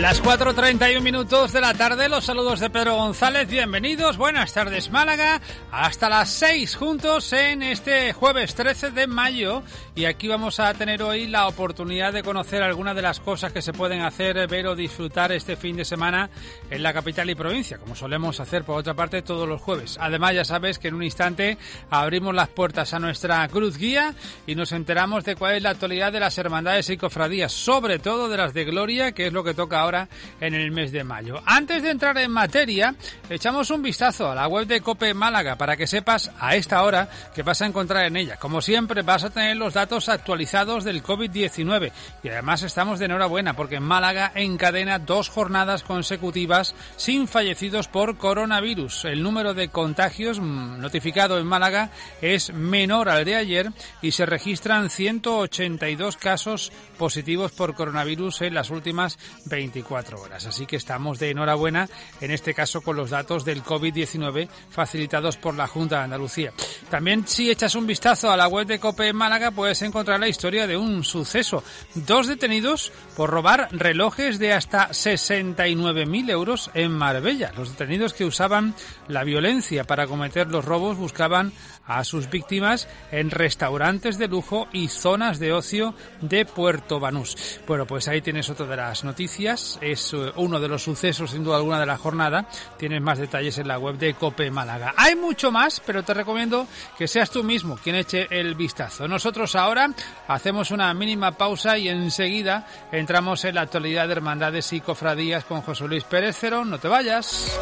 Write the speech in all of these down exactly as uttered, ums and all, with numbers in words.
Las cuatro treinta y un minutos de la tarde, los saludos de Pedro González, bienvenidos, buenas tardes Málaga, hasta las seis juntos en este jueves trece de mayo, y aquí vamos a tener hoy la oportunidad de conocer algunas de las cosas que se pueden hacer, ver o disfrutar este fin de semana en la capital y provincia, como solemos hacer por otra parte todos los jueves. Además ya sabes que en un instante abrimos las puertas a nuestra cruz guía y nos enteramos de cuál es la actualidad de las hermandades y cofradías, sobre todo de las de Gloria, que es lo que toca ahora en el mes de mayo. Antes de entrar en materia, echamos un vistazo a la web de COPE Málaga para que sepas a esta hora qué vas a encontrar en ella. Como siempre, vas a tener los datos actualizados del covid diecinueve y además estamos de enhorabuena porque en Málaga encadena dos jornadas consecutivas sin fallecidos por coronavirus. El número de contagios notificado en Málaga es menor al de ayer y se registran ciento ochenta y dos casos positivos por coronavirus en las últimas veinticuatro horas. Así que estamos de enhorabuena, en este caso con los datos del covid diecinueve facilitados por la Junta de Andalucía. También, si echas un vistazo a la web de COPE Málaga, puedes encontrar la historia de un suceso. Dos detenidos por robar relojes de hasta sesenta y nueve mil euros en Marbella. Los detenidos, que usaban la violencia para cometer los robos, buscaban a sus víctimas en restaurantes de lujo y zonas de ocio de Puerto Banús. Bueno, pues ahí tienes otra de las noticias. Es uno de los sucesos, sin duda alguna, de la jornada. Tienes más detalles en la web de COPE Málaga. Hay mucho más, pero te recomiendo que seas tú mismo quien eche el vistazo. Nosotros ahora hacemos una mínima pausa y enseguida entramos en la actualidad de hermandades y cofradías con José Luis Pérez Cerón. No te vayas.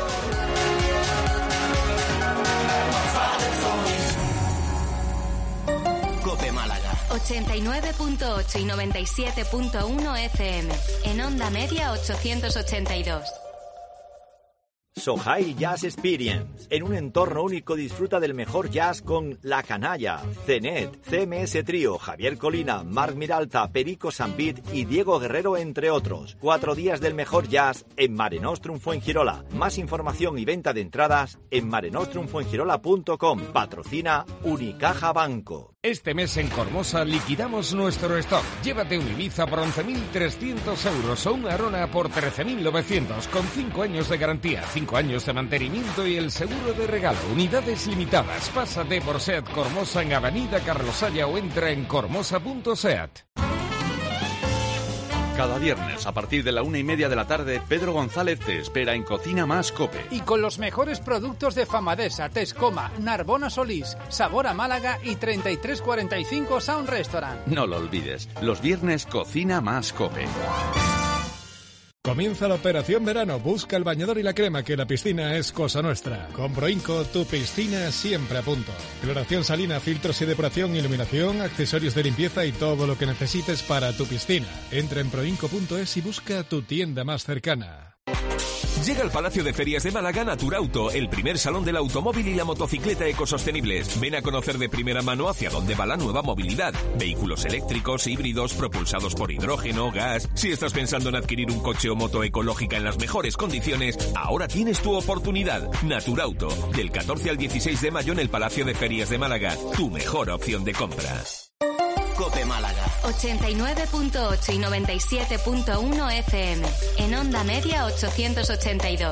COPE Málaga ochenta y nueve punto ocho y noventa y siete punto uno F M. En onda media ochocientos ochenta y dos. Sohai Jazz Experience. En un entorno único disfruta del mejor jazz con La Canalla, Zenet, C M S Trío, Javier Colina, Marc Miralta, Perico Sambit y Diego Guerrero, entre otros. Cuatro días del mejor jazz en Mare Nostrum Fuengirola. Más información y venta de entradas en mare nostrum fuengirola punto com. Patrocina Unicaja Banco. Este mes en Cormosa liquidamos nuestro stock. Llévate un Ibiza por once mil trescientos euros o un Arona por trece mil novecientos con cinco años de garantía, cinco años de mantenimiento y el seguro de regalo. Unidades limitadas. Pásate por SEAT Cormosa en Avenida Carlos Haya o entra en cormosa punto seat. Cada viernes, a partir de la una y media de la tarde, Pedro González te espera en Cocina Más COPE. Y con los mejores productos de Famadesa, Tescoma, Narbona Solís, Sabor a Málaga y treinta y tres cuarenta y cinco Sound Restaurant. No lo olvides, los viernes Cocina Más COPE. Comienza la operación verano. Busca el bañador y la crema, que la piscina es cosa nuestra. Con Proinco, tu piscina siempre a punto. Cloración salina, filtros y depuración, iluminación, accesorios de limpieza y todo lo que necesites para tu piscina. Entra en proinco punto es y busca tu tienda más cercana. Llega al Palacio de Ferias de Málaga Naturauto, el primer salón del automóvil y la motocicleta ecosostenibles. Ven a conocer de primera mano hacia dónde va la nueva movilidad. Vehículos eléctricos, híbridos, propulsados por hidrógeno, gas. Si estás pensando en adquirir un coche o moto ecológica en las mejores condiciones, ahora tienes tu oportunidad. Naturauto, del catorce al dieciséis de mayo en el Palacio de Ferias de Málaga. Tu mejor opción de compra. COPE Málaga ochenta y nueve punto ocho y noventa y siete punto uno F M. En onda media ochocientos ochenta y dos.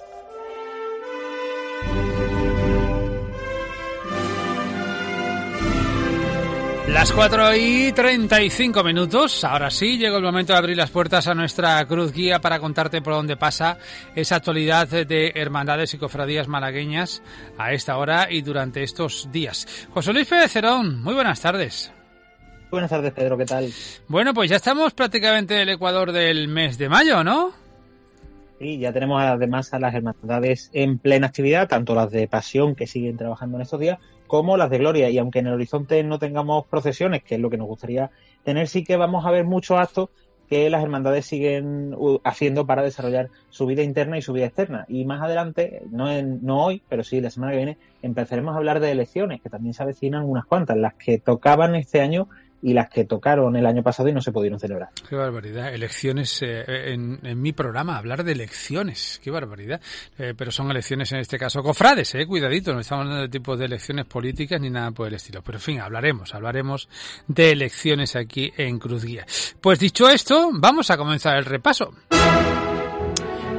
Las cuatro y treinta y cinco minutos. Ahora sí, llegó el momento de abrir las puertas a nuestra cruz guía para contarte por dónde pasa esa actualidad de hermandades y cofradías malagueñas a esta hora y durante estos días. José Luis Pérez Cerón, muy buenas tardes. Buenas tardes, Pedro, ¿qué tal? Bueno, pues ya estamos prácticamente en el ecuador del mes de mayo, ¿no? Sí, ya tenemos además a las hermandades en plena actividad, tanto las de Pasión, que siguen trabajando en estos días, como las de Gloria. Y aunque en el horizonte no tengamos procesiones, que es lo que nos gustaría tener, sí que vamos a ver muchos actos que las hermandades siguen haciendo para desarrollar su vida interna y su vida externa. Y más adelante, no, en, no hoy, pero sí la semana que viene, empezaremos a hablar de elecciones, que también se avecinan unas cuantas, las que tocaban este año y las que tocaron el año pasado y no se pudieron celebrar. Qué barbaridad, elecciones eh, en, en mi programa, hablar de elecciones, qué barbaridad, eh, pero son elecciones en este caso cofrades, eh, cuidadito, no estamos hablando de tipos de elecciones políticas ni nada por el estilo, pero en fin, hablaremos, hablaremos de elecciones aquí en Cruz Guía. Pues dicho esto, vamos a comenzar el repaso.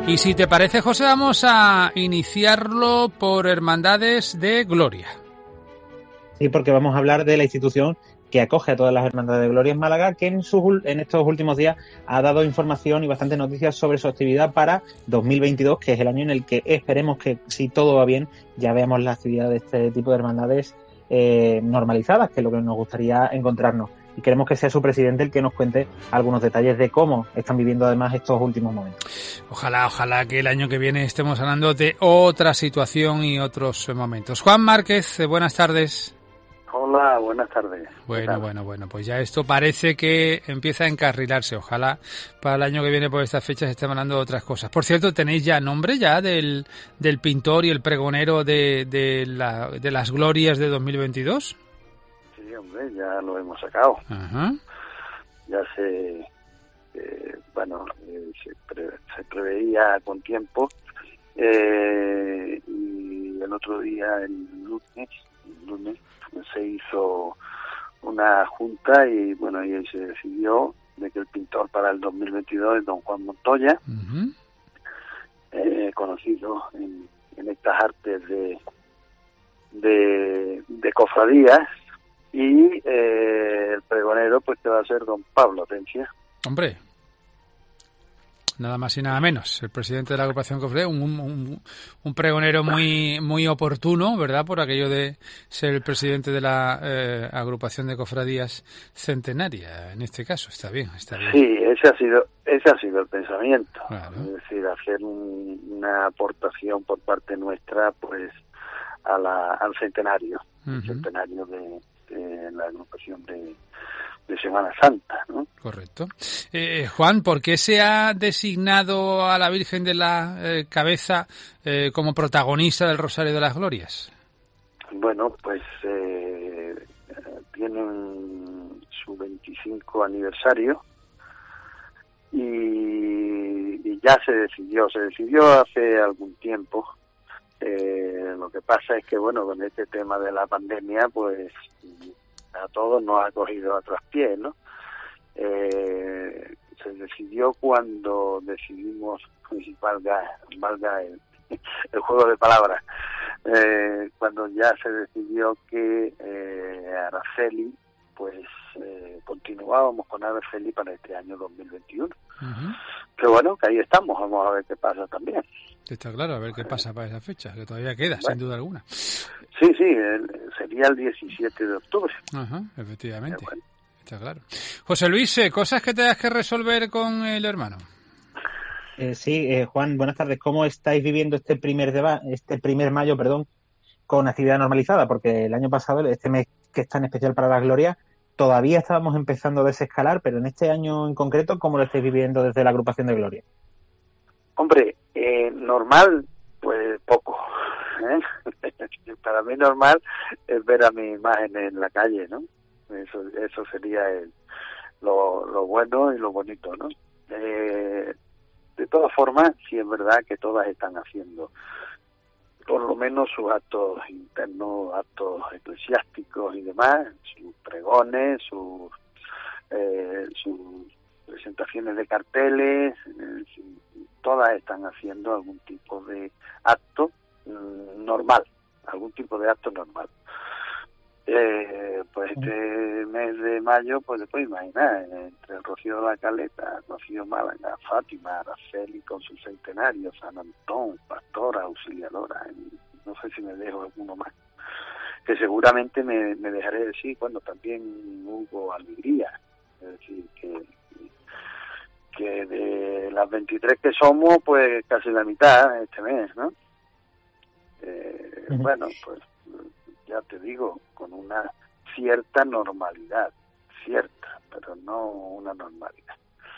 Y si te parece, José, vamos a iniciarlo por Hermandades de Gloria. Sí, porque vamos a hablar de la institución que acoge a todas las Hermandades de Gloria en Málaga, que en, sus, en estos últimos días ha dado información y bastantes noticias sobre su actividad para dos mil veintidós, que es el año en el que esperemos que, si todo va bien, ya veamos la actividad de este tipo de hermandades eh, normalizadas, que es lo que nos gustaría encontrarnos. Y queremos que sea su presidente el que nos cuente algunos detalles de cómo están viviendo además estos últimos momentos. Ojalá, ojalá que el año que viene estemos hablando de otra situación y otros momentos. Juan Márquez, buenas tardes. Hola, buenas tardes. Bueno, bueno, bueno, pues ya esto parece que empieza a encarrilarse. Ojalá para el año que viene por estas fechas estén hablando de otras cosas. Por cierto, ¿tenéis ya nombre ya del, del pintor y el pregonero de, de, la, de las glorias de dos mil veintidós? Sí, hombre, ya lo hemos sacado. Ajá. Ya se, eh, bueno, eh, se, pre, se preveía con tiempo eh, y el otro día, el lunes, el lunes, se hizo una junta y bueno, ahí se decidió de que el pintor para el dos mil veintidós es don Juan Montoya, uh-huh. eh, conocido en, en estas artes de de, de cofradías, y eh, el pregonero pues que va a ser don Pablo Atencia. Hombre, nada más y nada menos, el presidente de la agrupación Cofradía, un, un, un pregonero muy muy oportuno, ¿verdad? Por aquello de ser el presidente de la eh, agrupación de cofradías centenaria, en este caso. Está bien, está bien. Sí, ese ha sido ese ha sido el pensamiento. Claro. Es decir, hacer un, una aportación por parte nuestra, pues, a la, al centenario, uh-huh. el centenario de, de la agrupación de de Semana Santa, ¿no? Correcto. Eh, Juan, ¿por qué se ha designado a la Virgen de la eh, Cabeza eh, como protagonista del Rosario de las Glorias? Bueno, pues eh, tienen su veinticinco aniversario y, y ya se decidió, se decidió hace algún tiempo. Eh, lo que pasa es que, bueno, con este tema de la pandemia, pues a todos nos ha cogido a traspiés, ¿no? Eh, se decidió cuando decidimos, valga, valga el, el juego de palabras, eh, cuando ya se decidió que eh, Araceli, pues eh, continuábamos con Araceli para este año dos mil veintiuno. Uh-huh. Pero bueno, que ahí estamos, vamos a ver qué pasa también. Está claro, a ver qué pasa para esa fecha, que todavía queda, bueno, sin duda alguna. Sí, sí, el, sería el diecisiete de octubre. Ajá, efectivamente, bueno. Está claro. José Luis, ¿cosas que tengas que resolver con el hermano? Eh, sí, eh, Juan, buenas tardes. ¿Cómo estáis viviendo este primer deba- este primer mayo, perdón, con actividad normalizada? Porque el año pasado, este mes que es tan especial para la Gloria, todavía estábamos empezando a desescalar, pero en este año en concreto, ¿cómo lo estáis viviendo desde la agrupación de Gloria? Hombre, eh, normal, pues poco. ¿eh? Para mí normal es ver a mi imagen en la calle, ¿no? Eso, eso sería el, lo, lo bueno y lo bonito, ¿no? Eh, de todas formas, sí es verdad que todas están haciendo por lo menos sus actos internos, actos eclesiásticos y demás, sus pregones, sus, eh, sus presentaciones de carteles, eh, todas están haciendo algún tipo de acto mm, normal, algún tipo de acto normal. Eh, pues este mes de mayo, pues te puedes imaginar, entre el Rocío de la Caleta, Rocío Málaga, Fátima, Araceli con su centenario, San Antón, Pastora, Auxiliadora, no sé si me dejo alguno más, que seguramente me, me dejaré decir, bueno, también hubo Alegría, es decir, que, que de las veintitrés que somos, pues casi la mitad este mes, ¿no? Eh, uh-huh. Bueno, pues ya te digo, con una cierta normalidad, cierta, pero no una normalidad.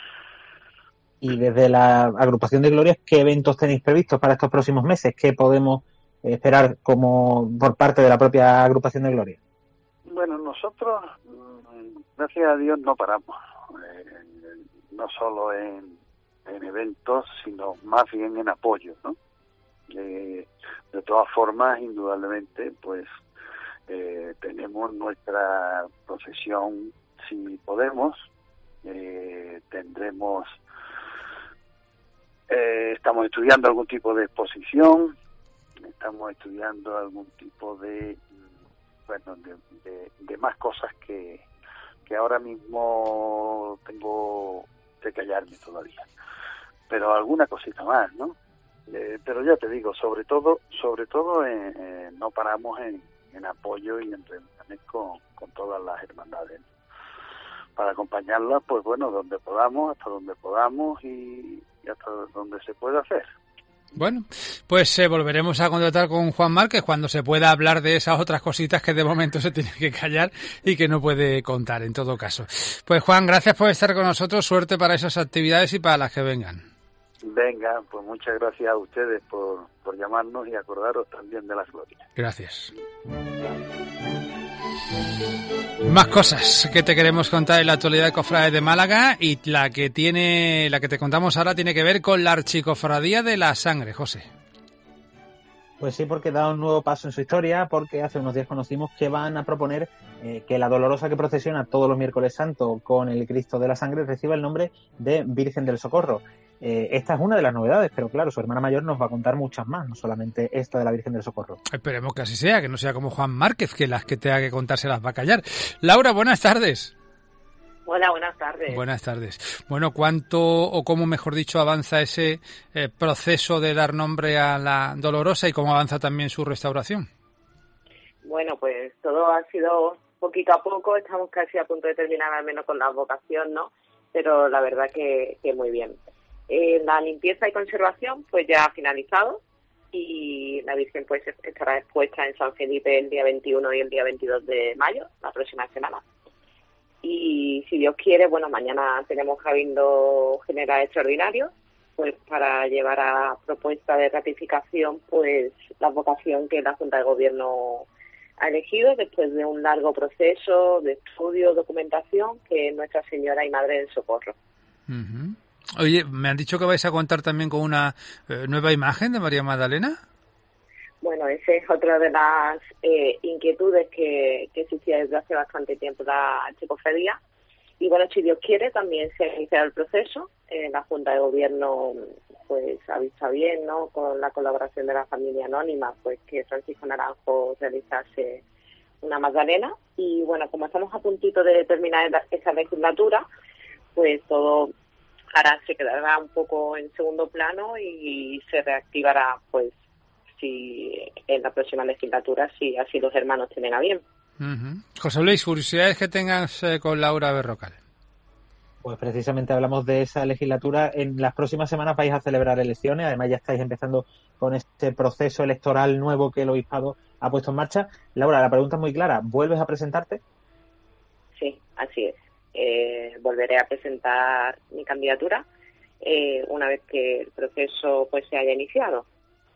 Y desde la agrupación de Glorias, ¿qué eventos tenéis previstos para estos próximos meses? ¿Qué podemos esperar como por parte de la propia agrupación de Glorias? Bueno, nosotros, gracias a Dios, no paramos, eh, no solo en, en eventos, sino más bien en apoyo, ¿no? Eh, de todas formas, indudablemente, pues Eh, tenemos nuestra procesión, si podemos, eh, tendremos eh, estamos estudiando algún tipo de exposición, estamos estudiando algún tipo de, bueno, de, de, de más cosas que, que ahora mismo tengo que callarme todavía. Pero alguna cosita más, ¿no? Eh, pero ya te digo, sobre todo, sobre todo eh, eh, no paramos en, en apoyo y en reuniones con, con todas las hermandades, ¿no? Para acompañarlas, pues bueno, donde podamos, hasta donde podamos y, y hasta donde se pueda hacer. Bueno, pues eh, volveremos a contactar con Juan Márquez cuando se pueda hablar de esas otras cositas que de momento se tiene que callar y que no puede contar en todo caso. Pues Juan, gracias por estar con nosotros, suerte para esas actividades y para las que vengan. Venga, pues muchas gracias a ustedes por, por llamarnos y acordaros también de las glorias. Gracias. Más cosas que te queremos contar en la actualidad de Cofrades de Málaga, y la que tiene, la que te contamos ahora tiene que ver con la Archicofradía de la Sangre, José. Pues sí, porque da un nuevo paso en su historia, porque hace unos días conocimos que van a proponer eh, que la Dolorosa que procesiona todos los miércoles santos con el Cristo de la Sangre reciba el nombre de Virgen del Socorro. Eh, esta es una de las novedades, pero claro, su hermana mayor nos va a contar muchas más, no solamente esta de la Virgen del Socorro. Esperemos que así sea, que no sea como Juan Márquez, que las que tenga que contar se las va a callar. Laura, buenas tardes. Hola, buenas tardes. Buenas tardes. Bueno, ¿cuánto, o cómo mejor dicho, avanza ese eh, proceso de dar nombre a la Dolorosa y cómo avanza también su restauración? Bueno, pues todo ha sido poquito a poco, estamos casi a punto de terminar al menos con la vocación, ¿no? Pero la verdad que, que muy bien. Eh, la limpieza y conservación pues ya ha finalizado y la Virgen pues estará expuesta en San Felipe el día veintiuno y el día veintidós de mayo, la próxima semana. Y si Dios quiere, bueno, mañana tenemos Cabildo General Extraordinario pues para llevar a propuesta de ratificación pues la vocación que la Junta de Gobierno ha elegido después de un largo proceso de estudio, documentación, que es Nuestra Señora y Madre del Socorro. Uh-huh. Oye, me han dicho que vais a contar también con una eh, nueva imagen de María Magdalena. Bueno, esa es otra de las eh, inquietudes que, que existía desde hace bastante tiempo la Archicofradía. Y bueno, si Dios quiere, también se ha iniciado el proceso. Eh, la Junta de Gobierno pues ha visto bien, ¿no?, con la colaboración de la familia anónima, pues que Francisco Naranjo realizase una Magdalena. Y bueno, como estamos a puntito de terminar esta legislatura, pues todo ahora se quedará un poco en segundo plano y se reactivará, pues, si en la próxima legislatura, si así los hermanos tienen a bien. Uh-huh. José Luis, curiosidades que tengas eh, con Laura Berrocal. Pues precisamente hablamos de esa legislatura. En las próximas semanas vais a celebrar elecciones, además ya estáis empezando con este proceso electoral nuevo que el obispado ha puesto en marcha. Laura, la pregunta es muy clara, ¿vuelves a presentarte? Sí, así es. Eh, volveré a presentar mi candidatura eh, una vez que el proceso pues se haya iniciado.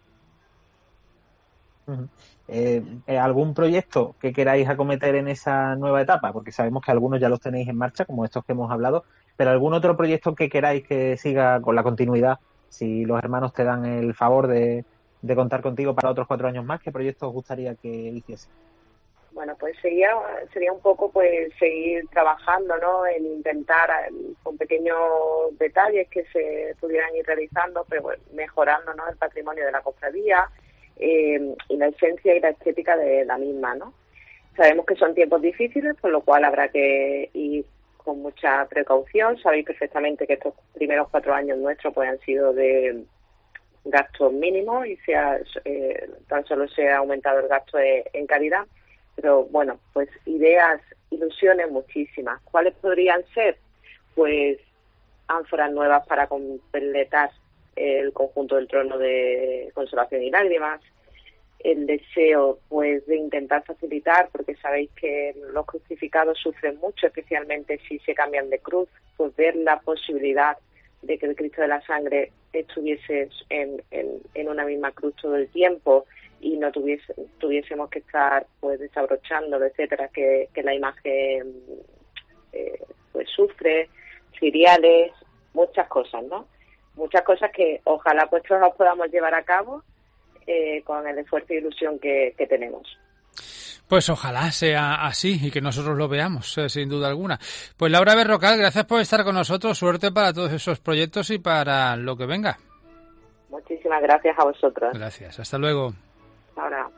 Uh-huh. Eh, ¿Algún proyecto que queráis acometer en esa nueva etapa? Porque sabemos que algunos ya los tenéis en marcha, como estos que hemos hablado, pero ¿algún otro proyecto que queráis que siga con la continuidad? Si los hermanos te dan el favor de, de contar contigo para otros cuatro años más, ¿qué proyecto os gustaría que hiciese? Bueno, pues sería, sería un poco pues seguir trabajando, ¿no?, en intentar con pequeños detalles que se pudieran ir realizando, pero bueno, mejorando, ¿no?, el patrimonio de la cofradía eh, y la esencia y la estética de la misma, ¿no? Sabemos que son tiempos difíciles, por lo cual habrá que ir con mucha precaución. Sabéis perfectamente que estos primeros cuatro años nuestros pues han sido de gastos mínimos y se ha, eh, tan solo se ha aumentado el gasto en calidad. Pero bueno, pues ideas, ilusiones muchísimas. ¿Cuáles podrían ser? Pues ánforas nuevas para completar el conjunto del trono de Consolación y Lágrimas. El deseo pues de intentar facilitar, porque sabéis que los crucificados sufren mucho, especialmente si se cambian de cruz, pues ver la posibilidad de que el Cristo de la Sangre estuviese en, en, en una misma cruz todo el tiempo y no tuviese, tuviésemos que estar pues desabrochando, etcétera, que, que la imagen eh, pues sufre, ciriales, muchas cosas, ¿no? Muchas cosas que ojalá pues todos podamos llevar a cabo eh, con el esfuerzo e ilusión que, que tenemos. Pues ojalá sea así y que nosotros lo veamos, eh, sin duda alguna. Pues Laura Berrocal, gracias por estar con nosotros, suerte para todos esos proyectos y para lo que venga. Muchísimas gracias a vosotros. Gracias, hasta luego. Ahora.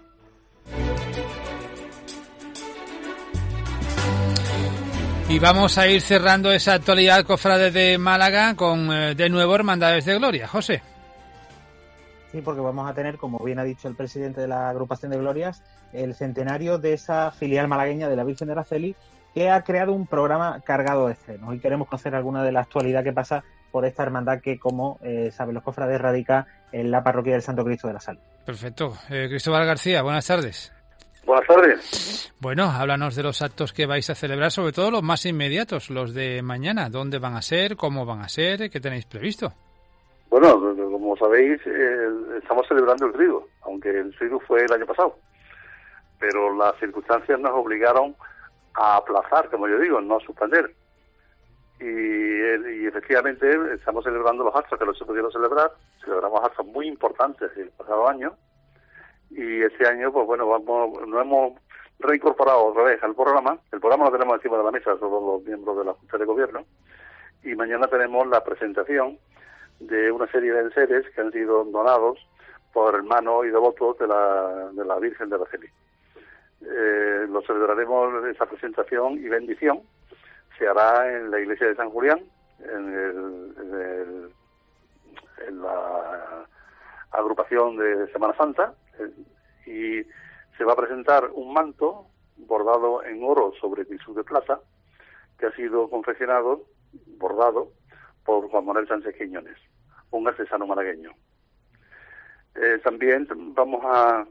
Y vamos a ir cerrando esa actualidad cofrade de Málaga con eh, de nuevo Hermandades de Gloria. José. Sí, porque vamos a tener, como bien ha dicho el presidente de la agrupación de Glorias, el centenario de esa filial malagueña de la Virgen de Araceli, que ha creado un programa cargado de estrenos. Y queremos conocer alguna de la actualidad que pasa por esta hermandad que, como eh, saben los cofrades, radica en la parroquia del Santo Cristo de la Salud. Perfecto. Eh, Cristóbal García, buenas tardes. Buenas tardes. Bueno, háblanos de los actos que vais a celebrar, sobre todo los más inmediatos, los de mañana. ¿Dónde van a ser? ¿Cómo van a ser? ¿Qué tenéis previsto? Bueno, como sabéis, eh, estamos celebrando el triduo, aunque el triduo fue el año pasado. Pero las circunstancias nos obligaron a aplazar, como yo digo, no a suspender. Y, y efectivamente estamos celebrando los actos que no se pudieron celebrar. Celebramos actos muy importantes el pasado año. Y este año, pues bueno, vamos, nos hemos reincorporado otra vez al programa. El programa lo tenemos encima de la mesa, todos los miembros de la Junta de Gobierno. Y mañana tenemos la presentación de una serie de enseres que han sido donados por hermanos y devotos de la, de la Virgen de Araceli. Eh, lo celebraremos, esa presentación y bendición. Se hará en la iglesia de San Julián, en, el, en, el, en la agrupación de Semana Santa, y se va a presentar un manto bordado en oro sobre tisú de plata que ha sido confeccionado, bordado por Juan Manuel Sánchez Quiñones, un artesano malagueño. Eh, también vamos a,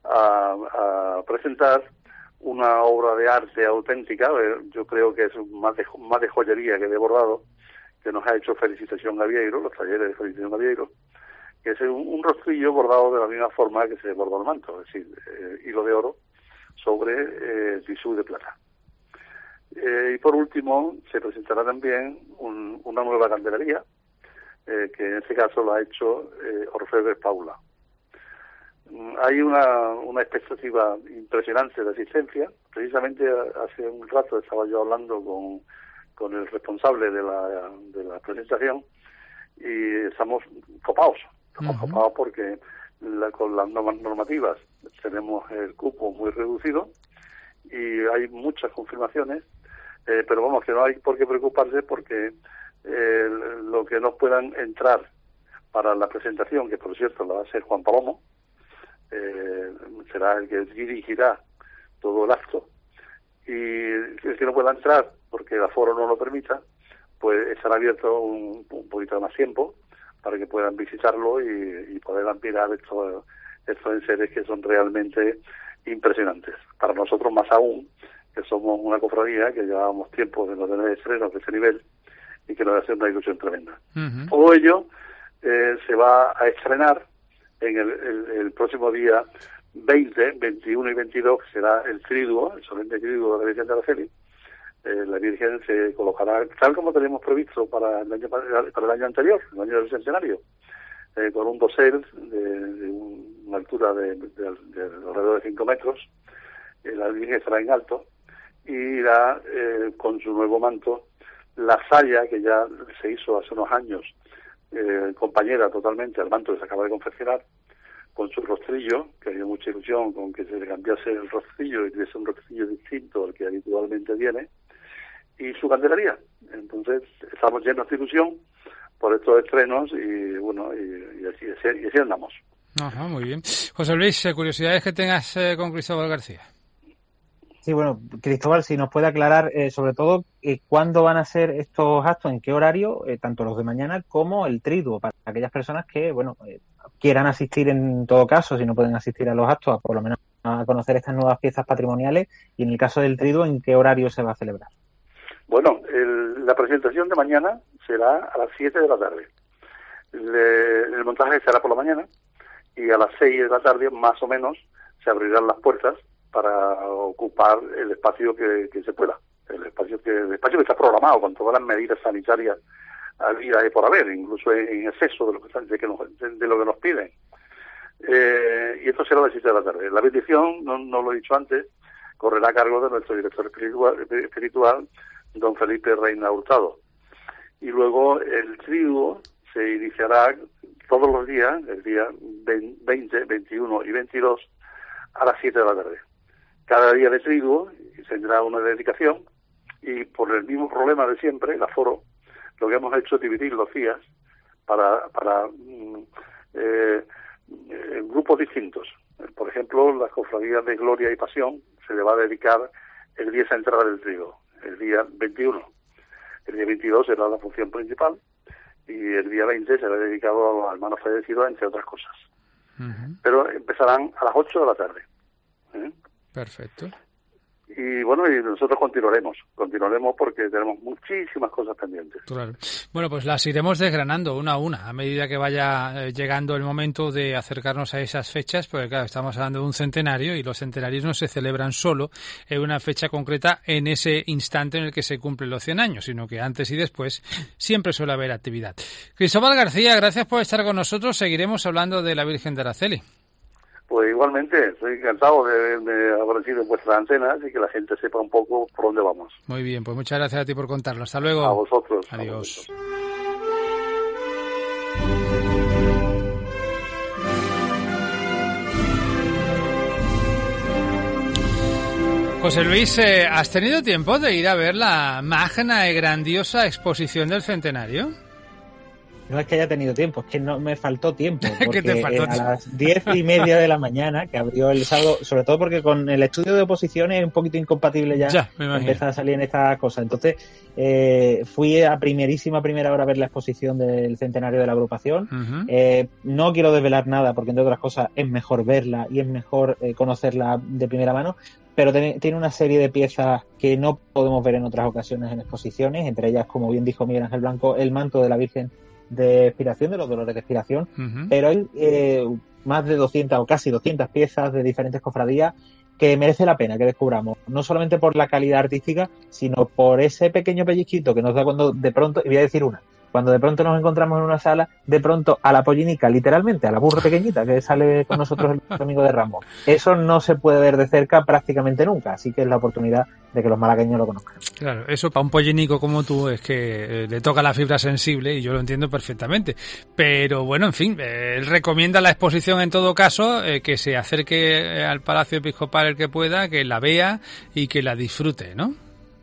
a, a presentar una obra de arte auténtica, eh, yo creo que es más de, más de joyería que de bordado, que nos ha hecho Felicitación Gavieiro, los talleres de Felicitación Gavieiro, que es un, un rostrillo bordado de la misma forma que se bordó el manto, es decir, eh, hilo de oro sobre eh, tisú de plata. Eh, y por último, se presentará también un, una nueva candelería, eh, que en este caso lo ha hecho eh, Orfebre Paula. Mm, hay una, una expectativa impresionante de asistencia. Precisamente hace un rato estaba yo hablando con, con el responsable de la, de la presentación y estamos copados. Estamos uh-huh. copados porque la, con las nuevas normativas tenemos el cupo muy reducido y hay muchas confirmaciones, eh, pero vamos, que no hay por qué preocuparse porque eh, lo que nos puedan entrar para la presentación, que por cierto la va a hacer Juan Palomo, eh, será el que dirigirá todo el acto, y el que no pueda entrar porque el aforo no lo permita, pues estará abierto un, un poquito más tiempo para que puedan visitarlo y, y poder admirar estos, estos enseres que son realmente impresionantes. Para nosotros más aún, que somos una cofradía que llevábamos tiempo de no tener estrenos de ese nivel y que nos hace una ilusión tremenda. Uh-huh. Todo ello eh, se va a estrenar en el, el, el próximo día veinte, veintiuno y veintidós, que será el triduo, el solemne triduo de la Virgen de Araceli. Eh, la Virgen se colocará tal como teníamos previsto para el año para el año anterior, el año del centenario, eh, con un dosel de, de un, una altura de, de, de, de alrededor de cinco metros. Eh, la Virgen estará en alto y irá eh, con su nuevo manto, la saya que ya se hizo hace unos años, eh, compañera totalmente al manto que se acaba de confeccionar, con su rostrillo, que había mucha ilusión con que se le cambiase el rostrillo y tuviese un rostrillo distinto al que habitualmente tiene, y su candelería. Entonces estamos llenos de ilusión por estos estrenos y bueno, y, y, así, y así andamos. Ajá, muy bien. José Luis, curiosidades que tengas eh, con Cristóbal García. Sí, bueno, Cristóbal, si nos puede aclarar eh, sobre todo eh, cuándo van a ser estos actos, en qué horario, eh, tanto los de mañana como el triduo, para aquellas personas que, bueno, eh, quieran asistir en todo caso, si no pueden asistir a los actos, a, por lo menos a conocer estas nuevas piezas patrimoniales, y en el caso del triduo, ¿en qué horario se va a celebrar? Bueno, el, la presentación de mañana será a las siete de la tarde. Le, el montaje será por la mañana y a las seis de la tarde, más o menos, se abrirán las puertas para ocupar el espacio que, que se pueda, el espacio que el espacio que está programado con todas las medidas sanitarias habidas y por haber, incluso en, en exceso de lo que de, que nos, de, de lo que nos piden. Eh, y esto será a las siete de la tarde. La bendición, no, no lo he dicho antes, correrá a cargo de nuestro director espiritual, espiritual don Felipe Reina Hurtado. Y luego el triduo se iniciará todos los días, el día veinte, veintiuno y veintidós, a las siete de la tarde. Cada día de triduo tendrá una dedicación, y por el mismo problema de siempre, el aforo, lo que hemos hecho es dividir los días para, para eh, en grupos distintos. Por ejemplo, las cofradías de Gloria y Pasión se le va a dedicar el día central del triduo, el día veintiuno. El día veintidós será la función principal, y el día veinte será dedicado a los hermanos fallecidos, entre otras cosas. Uh-huh. Pero empezarán a las ocho de la tarde. ¿Eh? Perfecto. Y bueno, y nosotros continuaremos, continuaremos porque tenemos muchísimas cosas pendientes. Claro. Bueno, pues las iremos desgranando una a una, a medida que vaya eh, llegando el momento de acercarnos a esas fechas, porque claro, estamos hablando de un centenario y los centenarios no se celebran solo en una fecha concreta en ese instante en el que se cumplen los cien años, sino que antes y después siempre suele haber actividad. Cristóbal García, gracias por estar con nosotros, seguiremos hablando de la Virgen de Araceli. Pues igualmente, estoy encantado de haberme aparecido en vuestras antenas y que la gente sepa un poco por dónde vamos. Muy bien, pues muchas gracias a ti por contarlo. Hasta luego. A vosotros. Adiós. A vosotros. José Luis, eh, ¿has tenido tiempo de ir a ver la magna y grandiosa exposición del centenario? No es que haya tenido tiempo, es que no me faltó tiempo. ¿Qué te faltó? A las diez y media de la mañana, que abrió el sábado, sobre todo porque con el estudio de oposiciones es un poquito incompatible ya, ya empezar a salir en estas cosas. Entonces, eh, fui a primerísima primera hora a ver la exposición del centenario de la agrupación. Uh-huh. Eh, no quiero desvelar nada, porque entre otras cosas es mejor verla y es mejor eh, conocerla de primera mano. Pero tiene una serie de piezas que no podemos ver en otras ocasiones en exposiciones, entre ellas, como bien dijo Miguel Ángel Blanco, el manto de la Virgen de expiración, de los dolores de expiración, uh-huh. pero hay eh, más de doscientas o casi doscientas piezas de diferentes cofradías que merece la pena que descubramos, no solamente por la calidad artística, sino por ese pequeño pellizquito que nos da cuando de pronto, y voy a decir una, cuando de pronto nos encontramos en una sala, de pronto a la pollinica, literalmente, a la burra pequeñita que sale con nosotros el domingo de Ramos. Eso no se puede ver de cerca prácticamente nunca, así que es la oportunidad de que los malagueños lo conozcan. Claro, eso para un pollinico como tú es que eh, le toca la fibra sensible y yo lo entiendo perfectamente. Pero bueno, en fin, eh, él recomienda la exposición en todo caso, eh, que se acerque al Palacio Episcopal el que pueda, que la vea y que la disfrute, ¿no?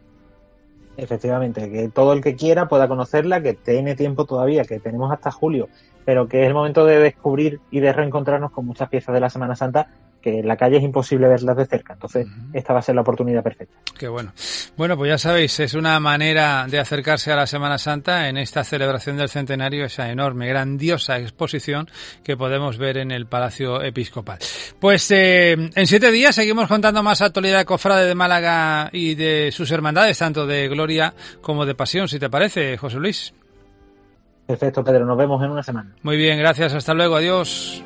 Efectivamente, que todo el que quiera pueda conocerla, que tiene tiempo todavía, que tenemos hasta julio, pero que es el momento de descubrir y de reencontrarnos con muchas piezas de la Semana Santa que en la calle es imposible verlas de cerca. Entonces, uh-huh. esta va a ser la oportunidad perfecta. Qué bueno. Bueno, pues ya sabéis, es una manera de acercarse a la Semana Santa en esta celebración del centenario, esa enorme, grandiosa exposición que podemos ver en el Palacio Episcopal. Pues eh, en siete días seguimos contando más actualidad cofrade de Málaga y de sus hermandades, tanto de Gloria como de Pasión, si te parece, José Luis. Perfecto, Pedro. Nos vemos en una semana. Muy bien, gracias. Hasta luego. Adiós.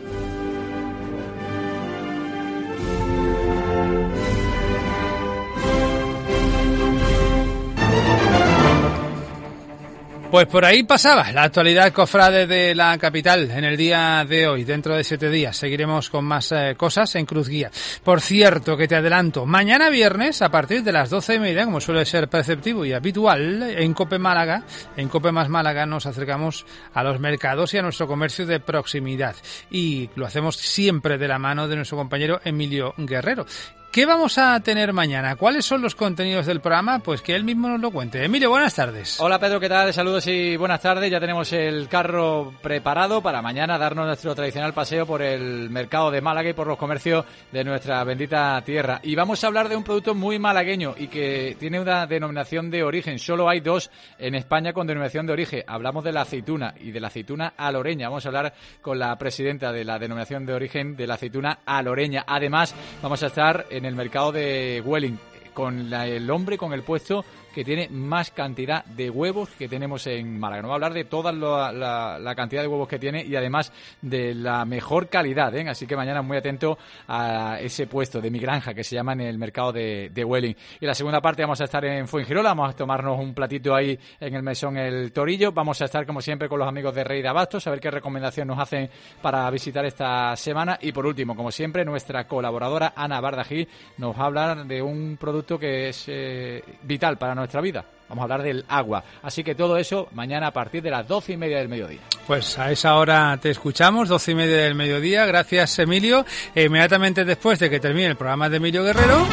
Pues por ahí pasaba la actualidad cofrade de la capital en el día de hoy. Dentro de siete días seguiremos con más eh, cosas en Cruz Guía. Por cierto, que te adelanto, mañana viernes a partir de las doce y media, como suele ser preceptivo y habitual, en Cope Málaga, en Cope Más Málaga nos acercamos a los mercados y a nuestro comercio de proximidad. Y lo hacemos siempre de la mano de nuestro compañero Emilio Guerrero. ¿Qué vamos a tener mañana? ¿Cuáles son los contenidos del programa? Pues que él mismo nos lo cuente. Emilio, buenas tardes. Hola Pedro, ¿qué tal? Saludos y buenas tardes. Ya tenemos el carro preparado para mañana darnos nuestro tradicional paseo por el mercado de Málaga y por los comercios de nuestra bendita tierra. Y vamos a hablar de un producto muy malagueño y que tiene una denominación de origen. Solo hay dos en España con denominación de origen. Hablamos de la aceituna y de la aceituna aloreña. Vamos a hablar con la presidenta de la denominación de origen de la aceituna aloreña. Además, vamos a estar en en el mercado de Welling con la, el hombre con el puesto que tiene más cantidad de huevos que tenemos en Málaga. Nos va a hablar de toda la, la, la cantidad de huevos que tiene y además de la mejor calidad, ¿eh? Así que mañana muy atento a ese puesto de mi granja que se llama en el mercado de, de Welling. Y la segunda parte vamos a estar en Fuengirola, vamos a tomarnos un platito ahí en el mesón El Torillo. Vamos a estar como siempre con los amigos de Rey de Abastos, a ver qué recomendación nos hacen para visitar esta semana. Y por último, como siempre, nuestra colaboradora Ana Bardají nos va a hablar de un producto que es eh, vital para nosotros nuestra vida. Vamos a hablar del agua. Así que todo eso mañana a partir de las doce y media del mediodía. Pues a esa hora te escuchamos, doce y media del mediodía. Gracias, Emilio. E inmediatamente después de que termine el programa de Emilio Guerrero,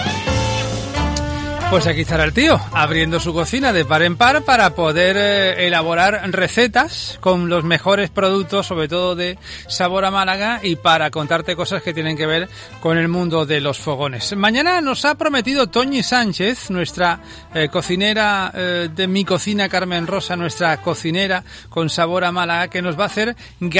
pues aquí estará el tío, abriendo su cocina de par en par para poder eh, elaborar recetas con los mejores productos, sobre todo de sabor a Málaga, y para contarte cosas que tienen que ver con el mundo de los fogones. Mañana nos ha prometido Toñi Sánchez, nuestra eh, cocinera eh, de Mi Cocina Carmen Rosa, nuestra cocinera con sabor a Málaga, que nos va a hacer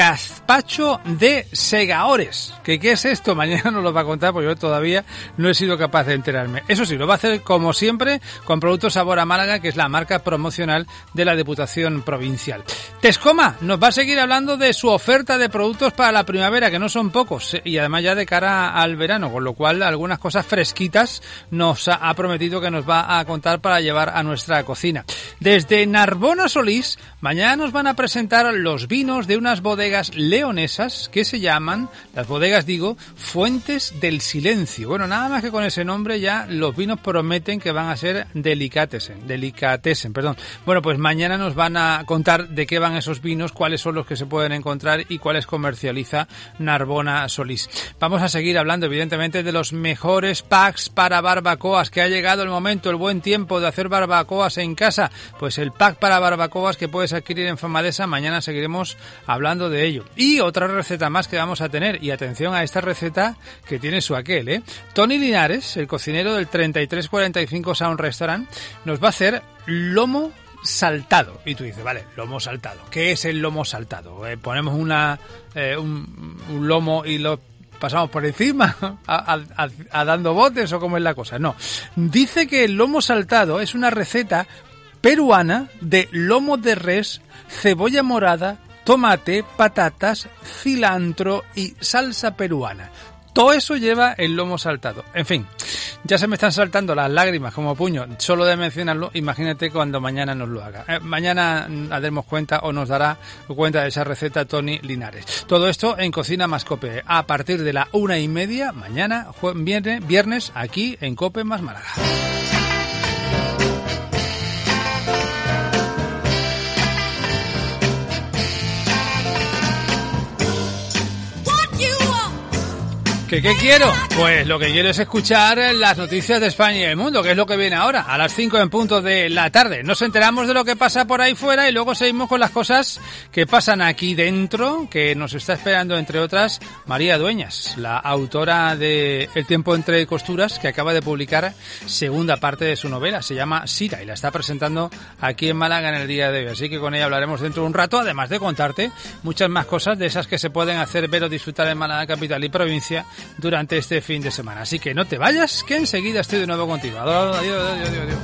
gazpacho de segaores. ¿Qué, qué es esto? Mañana nos lo va a contar, porque yo todavía no he sido capaz de enterarme. Eso sí, lo va a hacer como siempre con Productos Sabor a Málaga, que es la marca promocional de la Diputación Provincial. Tescoma nos va a seguir hablando de su oferta de productos para la primavera, que no son pocos, y además ya de cara al verano, con lo cual algunas cosas fresquitas nos ha, ha prometido que nos va a contar para llevar a nuestra cocina. Desde Narbona Solís, mañana nos van a presentar los vinos de unas bodegas leonesas que se llaman, las bodegas digo, Fuentes del Silencio. Bueno, nada más que con ese nombre ya los vinos prometen que van a ser delicatessen, delicatessen, perdón. Bueno, pues mañana nos van a contar de qué van esos vinos, cuáles son los que se pueden encontrar y cuáles comercializa Narbona Solís. Vamos a seguir hablando, evidentemente, de los mejores packs para barbacoas, que ha llegado el momento, el buen tiempo de hacer barbacoas en casa. Pues el pack para barbacoas que puedes adquirir en Famadesa, mañana seguiremos hablando de ello. Y otra receta más que vamos a tener, y atención a esta receta que tiene su aquel, ¿eh? Tony Linares, el cocinero del treinta y tres cuarenta y cinco Sound Restaurant, nos va a hacer lomo saltado. Y tú dices, vale, lomo saltado. ¿Qué es el lomo saltado? Eh, ponemos una eh, un, un lomo y lo pasamos por encima a, a, a dando botes, o cómo es la cosa. No, dice que el lomo saltado es una receta peruana de lomo de res, cebolla morada, tomate, patatas, cilantro y salsa peruana. Todo eso lleva el lomo saltado. En fin, ya se me están saltando las lágrimas como puño solo de mencionarlo. Imagínate cuando mañana nos lo haga. Eh, mañana daremos cuenta, o nos dará cuenta de esa receta Tony Linares. Todo esto en Cocina más Cope, a partir de la una y media mañana, viernes, viernes aquí en Cope más Málaga. ¿Qué, ¿Qué quiero? Pues lo que quiero es escuchar las noticias de España y el mundo, que es lo que viene ahora, a las cinco en punto de la tarde. Nos enteramos de lo que pasa por ahí fuera y luego seguimos con las cosas que pasan aquí dentro, que nos está esperando, entre otras, María Dueñas, la autora de El tiempo entre costuras, que acaba de publicar segunda parte de su novela. Se llama Sira y la está presentando aquí en Málaga en el día de hoy. Así que con ella hablaremos dentro de un rato, además de contarte muchas más cosas de esas que se pueden hacer, ver o disfrutar en Málaga capital y provincia durante este fin de semana. Así que no te vayas, que enseguida estoy de nuevo contigo. Adiós, adiós, adiós, adiós.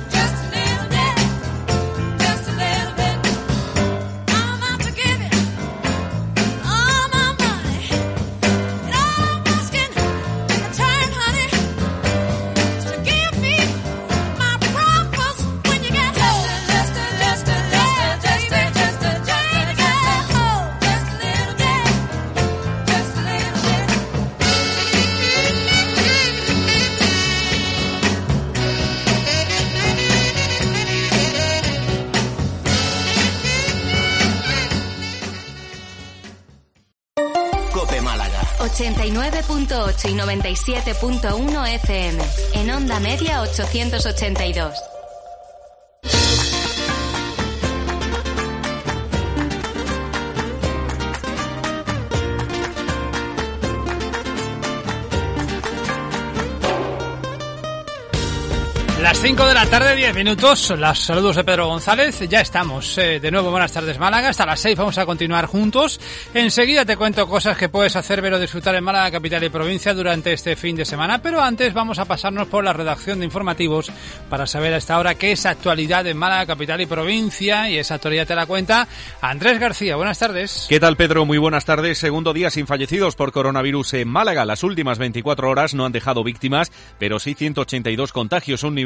ochenta y nueve punto ocho y noventa y siete punto uno F M. En onda media ochocientos ochenta y dos. Las cinco de la tarde, diez minutos. Los saludos de Pedro González. Ya estamos eh, de nuevo. Buenas tardes, Málaga. Hasta las seis vamos a continuar juntos. Enseguida te cuento cosas que puedes hacer, ver o disfrutar en Málaga, capital y provincia durante este fin de semana. Pero antes vamos a pasarnos por la redacción de informativos para saber a esta hora qué es actualidad en Málaga, capital y provincia. Y esa actualidad te la cuenta Andrés García. Buenas tardes. ¿Qué tal, Pedro? Muy buenas tardes. Segundo día sin fallecidos por coronavirus en Málaga. Las últimas veinticuatro horas no han dejado víctimas, pero sí ciento ochenta y dos contagios, un nivel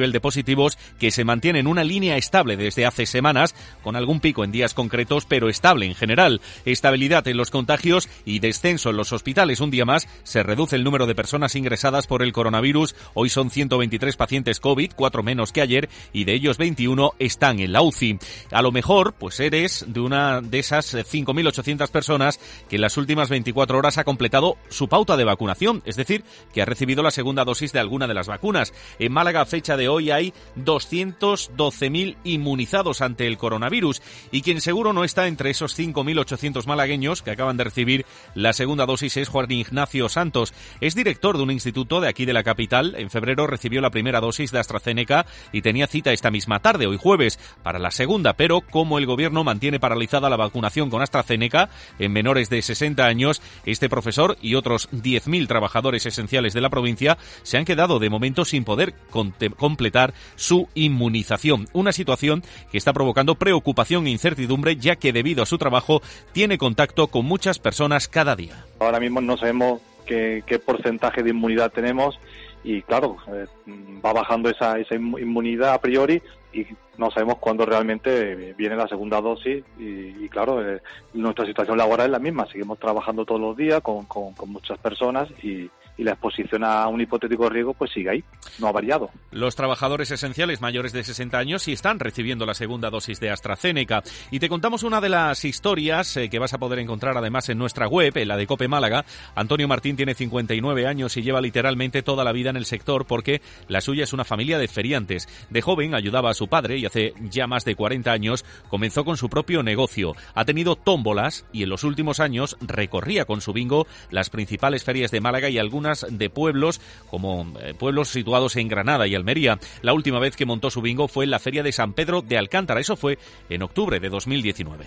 nivel de positivos que se mantiene en una línea estable desde hace semanas, con algún pico en días concretos, pero estable en general. Estabilidad en los contagios y descenso en los hospitales. Un día más se reduce el número de personas ingresadas por el coronavirus. Hoy son ciento veintitrés pacientes COVID, cuatro menos que ayer, y de ellos veintiuno están en la U C I. A lo mejor, pues eres de una de esas cinco mil ochocientas personas que en las últimas veinticuatro horas ha completado su pauta de vacunación, es decir, que ha recibido la segunda dosis de alguna de las vacunas. En Málaga, a fecha de hoy, hay doscientos doce mil inmunizados ante el coronavirus, y quien seguro no está entre esos cinco mil ochocientos malagueños que acaban de recibir la segunda dosis es Juan Ignacio Santos. Es director de un instituto de aquí de la capital. En febrero recibió la primera dosis de AstraZeneca y tenía cita esta misma tarde, hoy jueves, para la segunda, pero como el gobierno mantiene paralizada la vacunación con AstraZeneca en menores de sesenta años, este profesor y otros diez mil trabajadores esenciales de la provincia se han quedado de momento sin poder completar su inmunización. Una situación que está provocando preocupación e incertidumbre, ya que debido a su trabajo tiene contacto con muchas personas cada día. Ahora mismo no sabemos qué, qué porcentaje de inmunidad tenemos y claro, eh, va bajando esa, esa inmunidad a priori y no sabemos cuándo realmente viene la segunda dosis y, y claro, eh, nuestra situación laboral es la misma, seguimos trabajando todos los días con, con, con muchas personas y, y la exposición a un hipotético riesgo pues sigue ahí, no ha variado. Los trabajadores esenciales mayores de sesenta años sí están recibiendo la segunda dosis de AstraZeneca. Y te contamos una de las historias eh, que vas a poder encontrar además en nuestra web, en la de COPE Málaga. Antonio Martín tiene cincuenta y nueve años y lleva literalmente toda la vida en el sector porque la suya es una familia de feriantes. De joven ayudaba a su padre y hace ya más de cuarenta años comenzó con su propio negocio. Ha tenido tómbolas y en los últimos años recorría con su bingo las principales ferias de Málaga y algunas de pueblos, como eh, pueblos situados en Granada y Almería. La última vez que montó su bingo fue en la feria de San Pedro de Alcántara. Eso fue en octubre de dos mil diecinueve.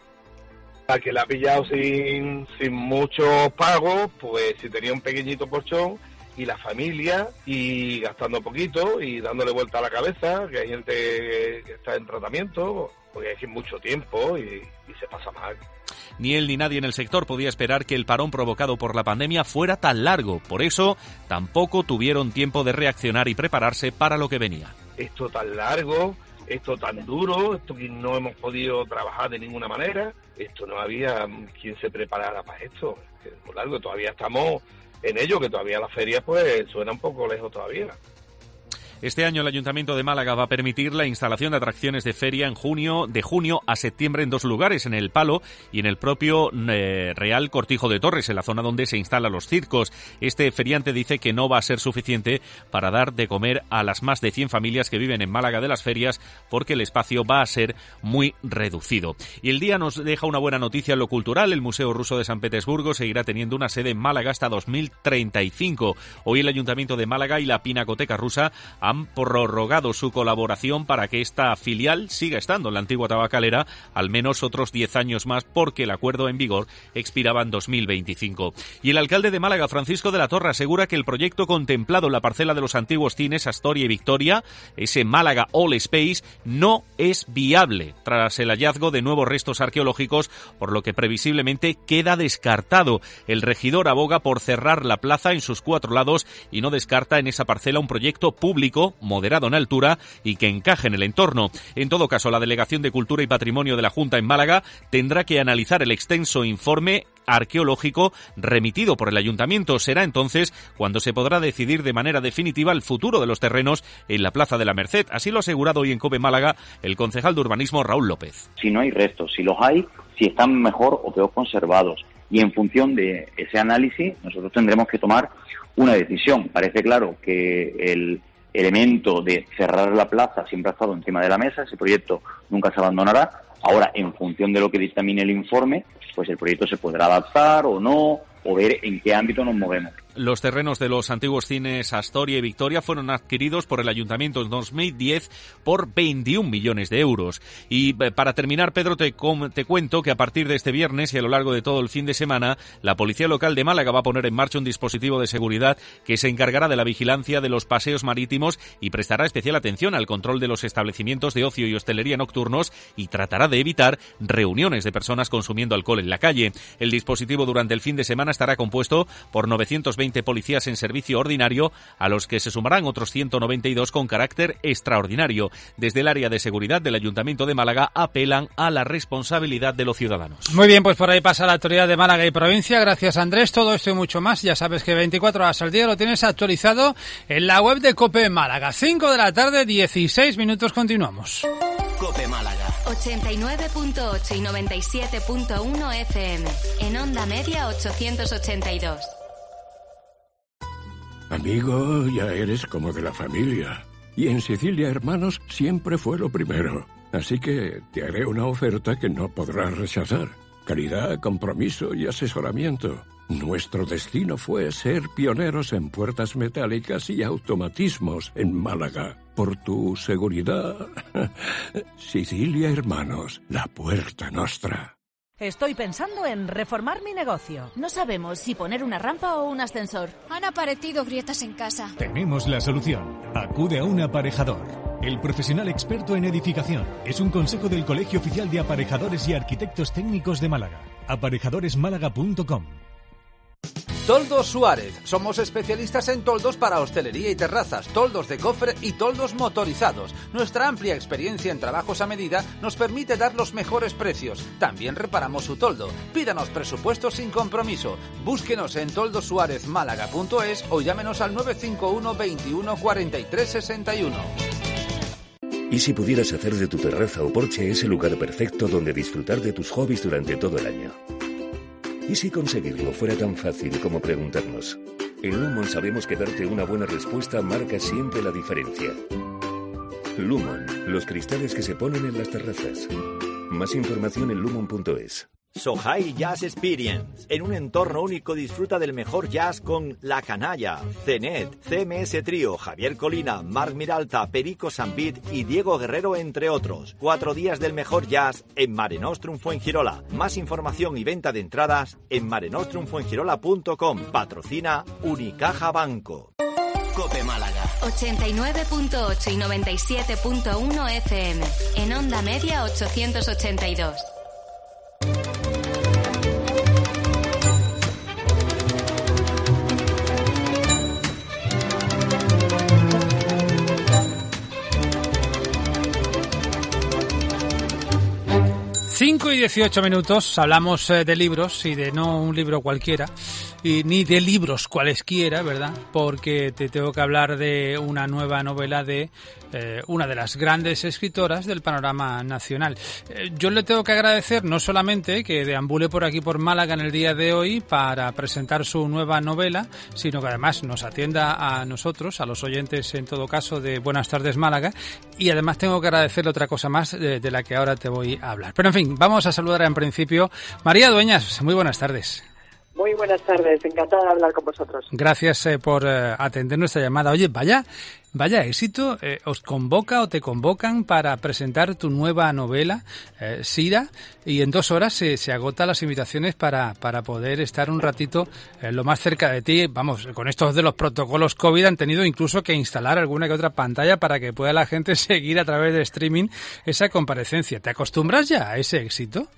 A que la ha pillado sin, sin mucho pago, pues si tenía un pequeñito colchón y la familia y gastando poquito y dándole vuelta a la cabeza, que hay gente que está en tratamiento, porque hay que mucho tiempo y, y se pasa mal. Ni él ni nadie en el sector podía esperar que el parón provocado por la pandemia fuera tan largo. Por eso, tampoco tuvieron tiempo de reaccionar y prepararse para lo que venía. Esto tan largo, esto tan duro, esto que no hemos podido trabajar de ninguna manera, esto no había quien se preparara para esto. Es muy largo, todavía estamos en ello, que todavía la feria pues suena un poco lejos todavía. Este año el Ayuntamiento de Málaga va a permitir la instalación de atracciones de feria en junio, de junio a septiembre en dos lugares, en el Palo y en el propio eh, Real Cortijo de Torres, en la zona donde se instalan los circos. Este feriante dice que no va a ser suficiente para dar de comer a las más de cien familias que viven en Málaga de las ferias, porque el espacio va a ser muy reducido. Y el día nos deja una buena noticia en lo cultural. El Museo Ruso de San Petersburgo seguirá teniendo una sede en Málaga hasta dos mil treinta y cinco. Hoy el Ayuntamiento de Málaga y la Pinacoteca Rusa han prorrogado su colaboración para que esta filial siga estando en la antigua tabacalera al menos otros diez años más, porque el acuerdo en vigor expiraba en dos mil veinticinco. Y el alcalde de Málaga, Francisco de la Torre, asegura que el proyecto contemplado en la parcela de los antiguos cines Astoria y Victoria, ese Málaga All Space, no es viable tras el hallazgo de nuevos restos arqueológicos, por lo que previsiblemente queda descartado. El regidor aboga por cerrar la plaza en sus cuatro lados y no descarta en esa parcela un proyecto público moderado en altura y que encaje en el entorno. En todo caso, la Delegación de Cultura y Patrimonio de la Junta en Málaga tendrá que analizar el extenso informe arqueológico remitido por el Ayuntamiento. Será entonces cuando se podrá decidir de manera definitiva el futuro de los terrenos en la Plaza de la Merced. Así lo ha asegurado hoy en COPE Málaga el concejal de urbanismo Raúl López. Si no hay restos, si los hay, si están mejor o peor conservados. Y en función de ese análisis nosotros tendremos que tomar una decisión. Parece claro que el elemento de cerrar la plaza siempre ha estado encima de la mesa, ese proyecto nunca se abandonará. Ahora, en función de lo que dictamine el informe, pues el proyecto se podrá adaptar o no, o ver en qué ámbito nos movemos. Los terrenos de los antiguos cines Astoria y Victoria fueron adquiridos por el Ayuntamiento en dos mil diez por veintiún millones de euros. Y para terminar, Pedro, te, te cuento que a partir de este viernes y a lo largo de todo el fin de semana, la Policía Local de Málaga va a poner en marcha un dispositivo de seguridad que se encargará de la vigilancia de los paseos marítimos y prestará especial atención al control de los establecimientos de ocio y hostelería nocturnos y tratará de evitar reuniones de personas consumiendo alcohol en la calle. El dispositivo durante el fin de semana estará compuesto por novecientos veinte policías en servicio ordinario, a los que se sumarán otros ciento noventa y dos con carácter extraordinario. Desde el área de seguridad del Ayuntamiento de Málaga apelan a la responsabilidad de los ciudadanos. Muy bien, pues por ahí pasa la actualidad de Málaga y provincia. Gracias, Andrés. Todo esto y mucho más, ya sabes que veinticuatro horas al día lo tienes actualizado en la web de COPE Málaga. cinco de la tarde, dieciséis minutos, continuamos. COPE Málaga. ochenta y nueve punto ocho y noventa y siete punto uno F M. En onda media ochocientos ochenta y dos. Amigo, ya eres como de la familia. Y en Sicilia Hermanos siempre fue lo primero. Así que te haré una oferta que no podrás rechazar. Calidad, compromiso y asesoramiento. Nuestro destino fue ser pioneros en puertas metálicas y automatismos en Málaga. Por tu seguridad, Sicilia Hermanos, la puerta nostra. Estoy pensando en reformar mi negocio. No sabemos si poner una rampa o un ascensor. Han aparecido grietas en casa. Tenemos la solución. Acude a un aparejador. El profesional experto en edificación. Es un consejo del Colegio Oficial de Aparejadores y Arquitectos Técnicos de Málaga. aparejadores málaga punto com. Toldos Suárez. Somos especialistas en toldos para hostelería y terrazas, toldos de cofre y toldos motorizados. Nuestra amplia experiencia en trabajos a medida nos permite dar los mejores precios. También reparamos su toldo. Pídanos presupuestos sin compromiso. Búsquenos en toldos suárez málaga punto es o llámenos al nueve cinco uno, veintiuno, cuarenta y tres, sesenta y uno. ¿Y si pudieras hacer de tu terraza o porche ese lugar perfecto donde disfrutar de tus hobbies durante todo el año? ¿Y si conseguirlo fuera tan fácil como preguntarnos? En Lumon sabemos que darte una buena respuesta marca siempre la diferencia. Lumon, los cristales que se ponen en las terrazas. Más información en lumon punto es. Sohai Jazz Experience. En un entorno único disfruta del mejor jazz con La Canalla, Cenet, C M S Trío, Javier Colina, Marc Miralta, Perico Sambit y Diego Guerrero, entre otros. Cuatro días del mejor jazz en Mare Nostrum Fuengirola. Más información y venta de entradas en mare nostrum fuengirola punto com. Patrocina Unicaja Banco. COPE Málaga. ochenta y nueve punto ocho y noventa y siete punto uno F M. En onda media ochocientos ochenta y dos. cinco y dieciocho minutos, hablamos eh, de libros y de no un libro cualquiera, y ni de libros cualesquiera, ¿verdad? Porque te tengo que hablar de una nueva novela de eh, una de las grandes escritoras del panorama nacional. Eh, yo le tengo que agradecer no solamente que deambule por aquí por Málaga en el día de hoy para presentar su nueva novela, sino que además nos atienda a nosotros, a los oyentes en todo caso de Buenas Tardes Málaga, y además tengo que agradecerle otra cosa más de, de la que ahora te voy a hablar. Pero en fin, vamos a saludar en principio María Dueñas. Muy buenas tardes. Muy buenas tardes, encantada de hablar con vosotros. Gracias eh, por eh, atender nuestra llamada. Oye, vaya, vaya éxito, eh, os convoca o te convocan para presentar tu nueva novela, eh, Sira, y en dos horas se, se agotan las invitaciones para, para poder estar un ratito eh, lo más cerca de ti. Vamos, con estos de los protocolos COVID han tenido incluso que instalar alguna que otra pantalla para que pueda la gente seguir a través de streaming esa comparecencia. ¿Te acostumbras ya a ese éxito?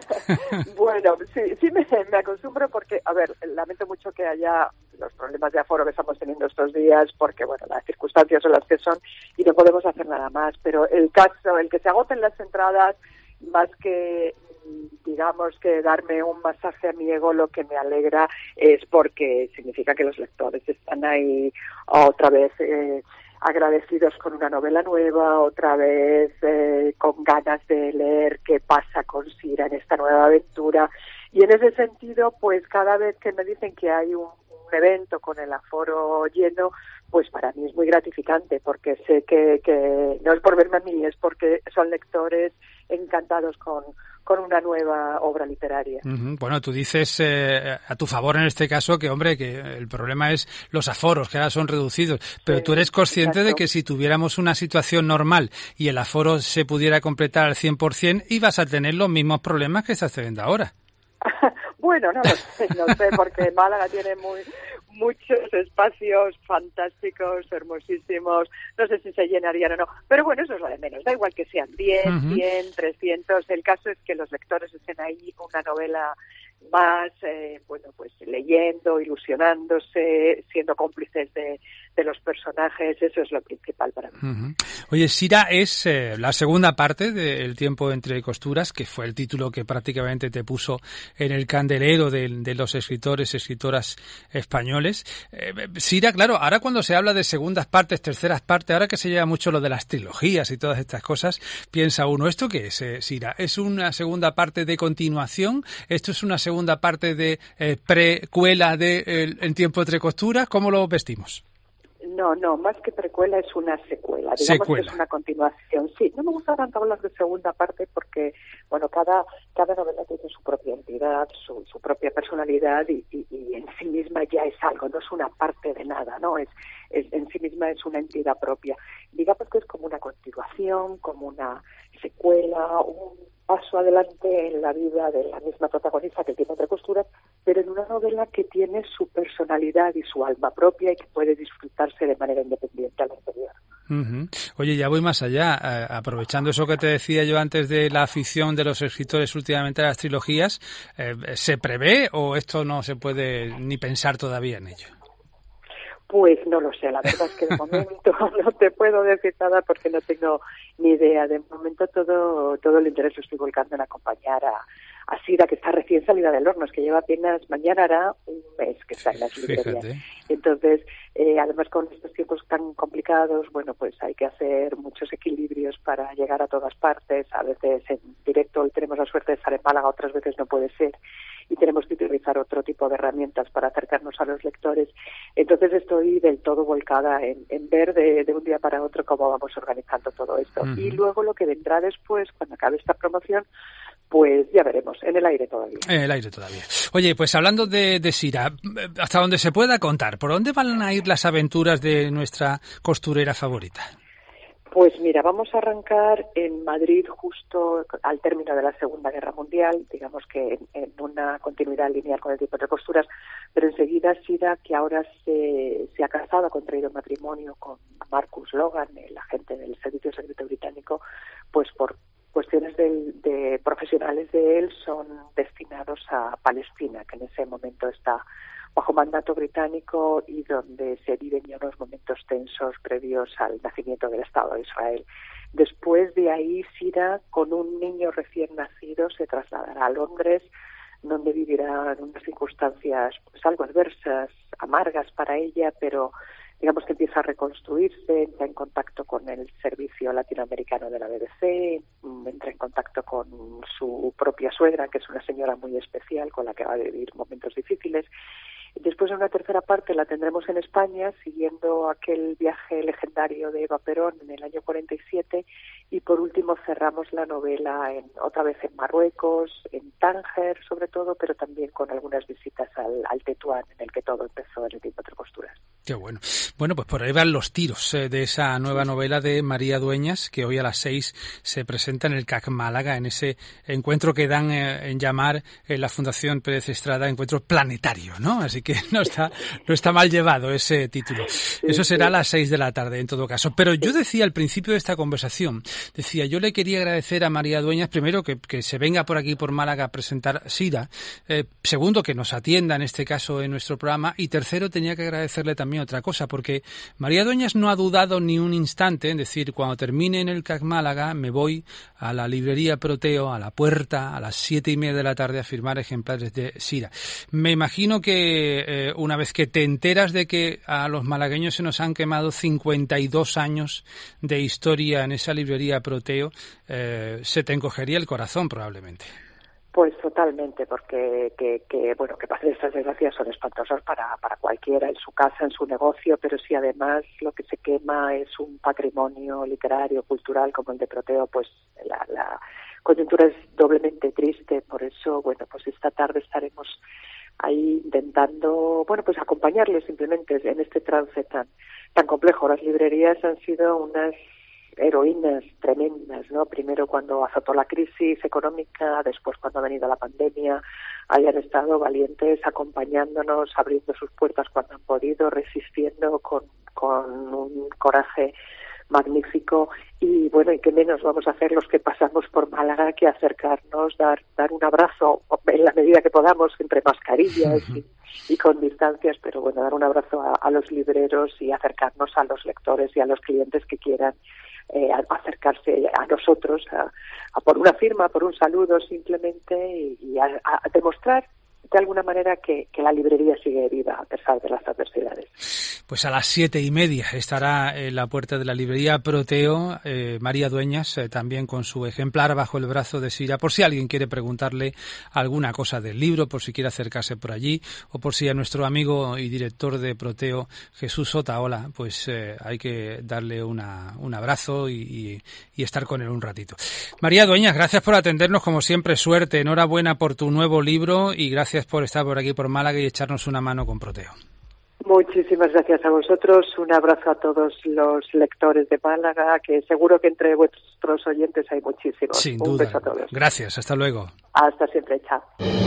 Bueno, sí, sí me, me acostumbro porque, a ver, lamento mucho que haya los problemas de aforo que estamos teniendo estos días porque, bueno, las circunstancias son las que son y no podemos hacer nada más. Pero el caso, el que se agoten las entradas, más que, digamos, que darme un masaje a mi ego, lo que me alegra es porque significa que los lectores están ahí otra vez eh, agradecidos con una novela nueva, otra vez eh, con ganas de leer qué pasa con Sira en esta nueva aventura. Y en ese sentido, pues cada vez que me dicen que hay un, un evento con el aforo lleno, pues para mí es muy gratificante, porque sé que, que no es por verme a mí, es porque son lectores encantados con, con una nueva obra literaria. Uh-huh. Bueno, tú dices eh, a tu favor en este caso que, hombre, que el problema es los aforos, que ahora son reducidos, pero sí, tú eres consciente exacto. de que si tuviéramos una situación normal y el aforo se pudiera completar al cien por ciento, ibas a tener los mismos problemas que estás teniendo ahora. Bueno, no lo sé, no sé, porque Málaga tiene muy muchos espacios fantásticos, hermosísimos, no sé si se llenarían o no, pero bueno, eso es lo de menos, da igual que sean diez, uh-huh. cien, trescientos, el caso es que los lectores estén ahí, una novela más, eh, bueno, pues leyendo, ilusionándose, siendo cómplices de, de los personajes, eso es lo principal para mí. Uh-huh. Oye, Sira es eh, la segunda parte de El tiempo entre costuras, que fue el título que prácticamente te puso en el candelero de, de los escritores, escritoras españoles. Eh, Sira, claro, ahora cuando se habla de segundas partes, terceras partes, ahora que se lleva mucho lo de las trilogías y todas estas cosas, piensa uno, ¿esto qué es, eh, Sira? ¿Es una segunda parte de continuación? ¿Esto es una segunda parte de eh, precuela de el, el tiempo entre costuras? ¿Cómo lo vestimos? No, no, más que precuela es una secuela, digamos secuela. que es una continuación. Sí, no me gusta tanto hablar de segunda parte porque, bueno, cada cada novela tiene su propia entidad, su, su propia personalidad y, y, y en sí misma ya es algo, no es una parte de nada, ¿no? Es, es en sí misma es una entidad propia. Digamos que es como una continuación, como una secuela, un paso adelante en la vida de la misma protagonista que tiene entre costuras, pero en una novela que tiene su personalidad y su alma propia y que puede disfrutarse de manera independiente al anterior. Uh-huh. Oye, ya voy más allá, eh, aprovechando eso que te decía yo antes de la afición de los escritores últimamente a las trilogías, eh, ¿se prevé o esto no se puede ni pensar todavía en ello? Pues no lo sé, la verdad es que de momento no te puedo decir nada porque no tengo ni idea. De momento todo todo el interés lo estoy volcando en acompañar a, a Sira, que está recién salida del horno, es que lleva apenas, mañana hará un mes que está en las librerías. Fíjate. Entonces, eh, además con estos tiempos tan complicados, bueno, pues hay que hacer muchos equilibrios para llegar a todas partes. A veces en directo hoy tenemos la suerte de estar en Málaga, otras veces no puede ser. Y tenemos que utilizar otro tipo de herramientas para acercarnos a los lectores. Entonces estoy del todo volcada en, en ver de, de un día para otro cómo vamos organizando todo esto. Uh-huh. Y luego lo que vendrá después, cuando acabe esta promoción, pues ya veremos, en el aire todavía. En el aire todavía. Oye, pues hablando de, de Sira, hasta donde se pueda contar, ¿por dónde van a ir las aventuras de nuestra costurera favorita? Pues mira, vamos a arrancar en Madrid justo al término de la Segunda Guerra Mundial, digamos que en, en una continuidad lineal con el tipo de costuras, pero enseguida Sira, que ahora se, se ha casado, ha contraído matrimonio con Marcus Logan, el agente del Servicio Secreto Británico, pues por cuestiones de, de profesionales de él son destinados a Palestina, que en ese momento está bajo mandato británico y donde se viven ya unos momentos tensos previos al nacimiento del Estado de Israel. Después de ahí, Sira, con un niño recién nacido, se trasladará a Londres, donde vivirá en unas circunstancias pues algo adversas, amargas para ella, pero digamos que empieza a reconstruirse, entra en contacto con el servicio latinoamericano de la B B C, entra en contacto con su propia suegra, que es una señora muy especial con la que va a vivir momentos difíciles. Después, en una tercera parte, la tendremos en España, siguiendo aquel viaje legendario de Eva Perón en el año cuarenta y siete. Y, por último, cerramos la novela en, otra vez en Marruecos, en Tánger, sobre todo, pero también con algunas visitas al, al Tetuán, en el que todo empezó en el tiempo entre costuras. Qué bueno. Bueno, pues por ahí van los tiros eh, de esa nueva novela de María Dueñas, que hoy a las seis se presenta en el C A C Málaga, en ese encuentro que dan eh, en llamar en la Fundación Pérez Estrada encuentro planetario, ¿no? Así que no está no está mal llevado ese título. Eso será a las seis de la tarde, en todo caso. Pero yo decía al principio de esta conversación, decía, yo le quería agradecer a María Dueñas, primero, que, que se venga por aquí, por Málaga, a presentar Sira. Eh, segundo, que nos atienda, en este caso, en nuestro programa. Y tercero, tenía que agradecerle también otra cosa, porque María Dueñas no ha dudado ni un instante en decir, cuando termine en el C A C Málaga, me voy a la librería Proteo, a la puerta, a las siete y media de la tarde, a firmar ejemplares de Sira. Me imagino que eh, una vez que te enteras de que a los malagueños se nos han quemado cincuenta y dos años de historia en esa librería Proteo, eh, se te encogería el corazón probablemente. Pues totalmente, porque que, que bueno que pasen estas desgracias son espantosas para, para cualquiera, en su casa, en su negocio, pero si además lo que se quema es un patrimonio literario, cultural como el de Proteo, pues la, la coyuntura es doblemente triste. Por eso, bueno, pues esta tarde estaremos ahí intentando, bueno, pues acompañarles simplemente en este trance tan tan complejo. Las librerías han sido unas heroínas tremendas, ¿no? Primero cuando azotó la crisis económica, después cuando ha venido la pandemia, hayan estado valientes acompañándonos, abriendo sus puertas cuando han podido, resistiendo con, con un coraje magnífico. Y bueno, y qué menos vamos a hacer los que pasamos por Málaga que acercarnos, dar dar un abrazo en la medida que podamos, entre mascarillas y, y con distancias, pero bueno, dar un abrazo a, a los libreros y acercarnos a los lectores y a los clientes que quieran eh, acercarse a nosotros, a, a por una firma, por un saludo simplemente, y, y a, a demostrar de alguna manera que, que la librería sigue viva a pesar de las adversidades. Pues a las siete y media estará en la puerta de la librería Proteo eh, María Dueñas, eh, también con su ejemplar bajo el brazo de Sira, por si alguien quiere preguntarle alguna cosa del libro, por si quiere acercarse por allí, o por si a nuestro amigo y director de Proteo, Jesús Otaola, pues eh, hay que darle una, un abrazo y, y, y estar con él un ratito. María Dueñas, gracias por atendernos, como siempre, suerte, enhorabuena por tu nuevo libro y gracias por estar por aquí por Málaga y echarnos una mano con Proteo. Muchísimas gracias a vosotros, un abrazo a todos los lectores de Málaga, que seguro que entre vuestros oyentes hay muchísimos. Sin un duda. beso a todos. Gracias, hasta luego. Hasta siempre, chao.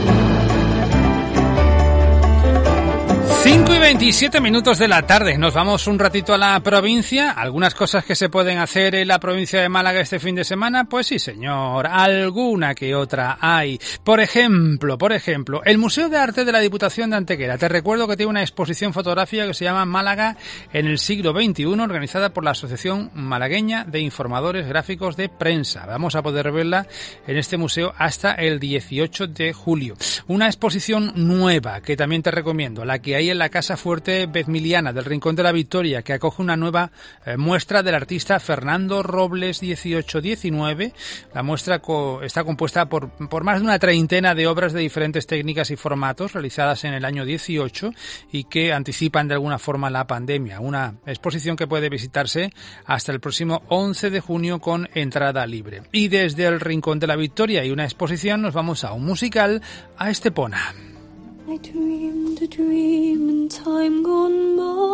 cinco y veintisiete minutos de la tarde. Nos vamos un ratito a la provincia. Algunas cosas que se pueden hacer en la provincia de Málaga este fin de semana, pues sí, señor, alguna que otra hay. Por ejemplo, por ejemplo, el Museo de Arte de la Diputación de Antequera. Te recuerdo que tiene una exposición fotográfica que se llama Málaga en el siglo veintiuno, organizada por la Asociación Malagueña de Informadores Gráficos de Prensa. Vamos a poder verla en este museo hasta el dieciocho de julio. Una exposición nueva que también te recomiendo, la que hay en la Casa Fuerte Bezmiliana del Rincón de la Victoria, que acoge una nueva eh, muestra del artista Fernando Robles dieciocho diecinueve. La muestra co- está compuesta por, por más de una treintena de obras de diferentes técnicas y formatos realizadas en el año dieciocho y que anticipan de alguna forma la pandemia. Una exposición que puede visitarse hasta el próximo once de junio con entrada libre. Y desde el Rincón de la Victoria y una exposición nos vamos a un musical, a Estepona. I dreamed a dream in time gone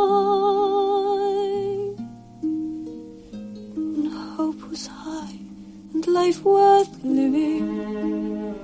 by, and hope was high and life worth living.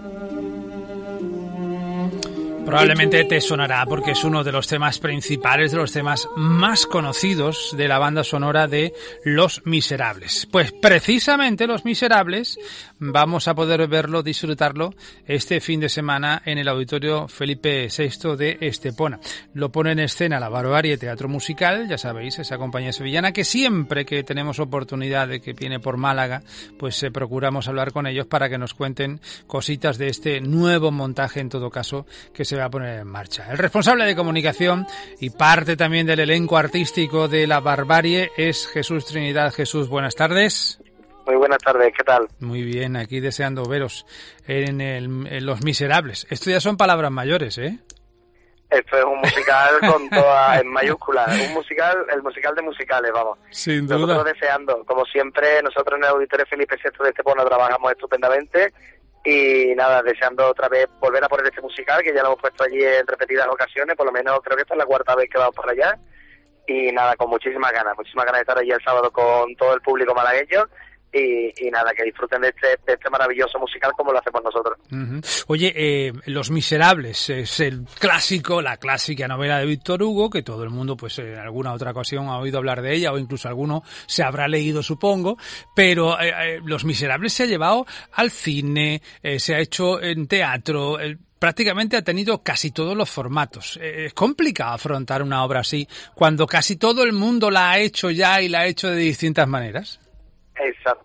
Probablemente te sonará porque es uno de los temas principales, de los temas más conocidos de la banda sonora de Los Miserables. Pues precisamente Los Miserables vamos a poder verlo, disfrutarlo este fin de semana en el Auditorio Felipe sexto de Estepona. Lo pone en escena la Barbarie Teatro Musical, ya sabéis, esa compañía sevillana que siempre que tenemos oportunidad de que viene por Málaga, pues eh, procuramos hablar con ellos para que nos cuenten cositas de este nuevo montaje, en todo caso, que se va a poner en marcha. El responsable de comunicación y parte también del elenco artístico de la Barbarie es Jesús Trinidad. Jesús, buenas tardes. Muy buenas tardes, ¿qué tal? Muy bien, aquí deseando veros en, el, en Los Miserables. Esto ya son palabras mayores, ¿eh? Esto es un musical con todas en mayúsculas, un musical, el musical de musicales, vamos. Sin duda. Nosotros deseando, como siempre, nosotros en el Auditorio Felipe sexto de Estepona trabajamos estupendamente. Y nada, deseando otra vez volver a poner este musical, que ya lo hemos puesto allí en repetidas ocasiones, por lo menos creo que esta es la cuarta vez que vamos por allá. Y nada, con muchísimas ganas, muchísimas ganas de estar allí el sábado con todo el público malagueño. Y, y nada, que disfruten de este, de este maravilloso musical como lo hacemos nosotros. Uh-huh. Oye, eh, Los Miserables es el clásico, la clásica novela de Víctor Hugo, que todo el mundo pues en alguna otra ocasión ha oído hablar de ella, o incluso alguno se habrá leído, supongo, pero eh, eh, Los Miserables se ha llevado al cine, eh, se ha hecho en teatro, eh, prácticamente ha tenido casi todos los formatos. Eh, es complicado afrontar una obra así cuando casi todo el mundo la ha hecho ya y la ha hecho de distintas maneras. Exacto.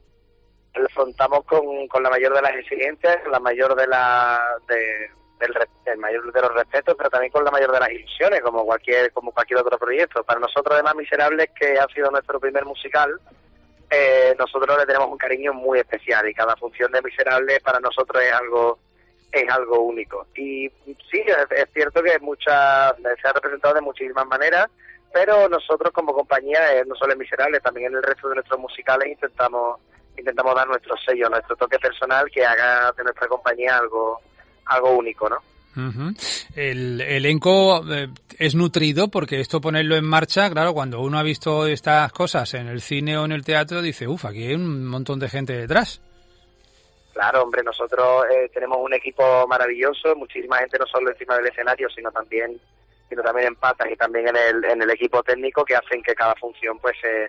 Lo afrontamos con, con la mayor de las exigencias, con la mayor de la de, del el mayor de los respetos, pero también con la mayor de las ilusiones, como cualquier como cualquier otro proyecto. Para nosotros, además, Miserables, que ha sido nuestro primer musical, eh, nosotros le tenemos un cariño muy especial y cada función de Miserables para nosotros es algo es algo único. Y sí, es, es cierto que muchas se ha representado de muchísimas maneras, pero nosotros como compañía, eh, no solo en Miserables, también en el resto de nuestros musicales intentamos intentamos dar nuestro sello, nuestro toque personal que haga de nuestra compañía algo algo único, ¿no? Uh-huh. El elenco eh, es nutrido porque esto ponerlo en marcha, claro, cuando uno ha visto estas cosas en el cine o en el teatro dice, uff, aquí hay un montón de gente detrás. Claro, hombre, nosotros eh, tenemos un equipo maravilloso, muchísima gente no solo encima del escenario, sino también sino también en patas y también en el en el equipo técnico que hacen que cada función pues se,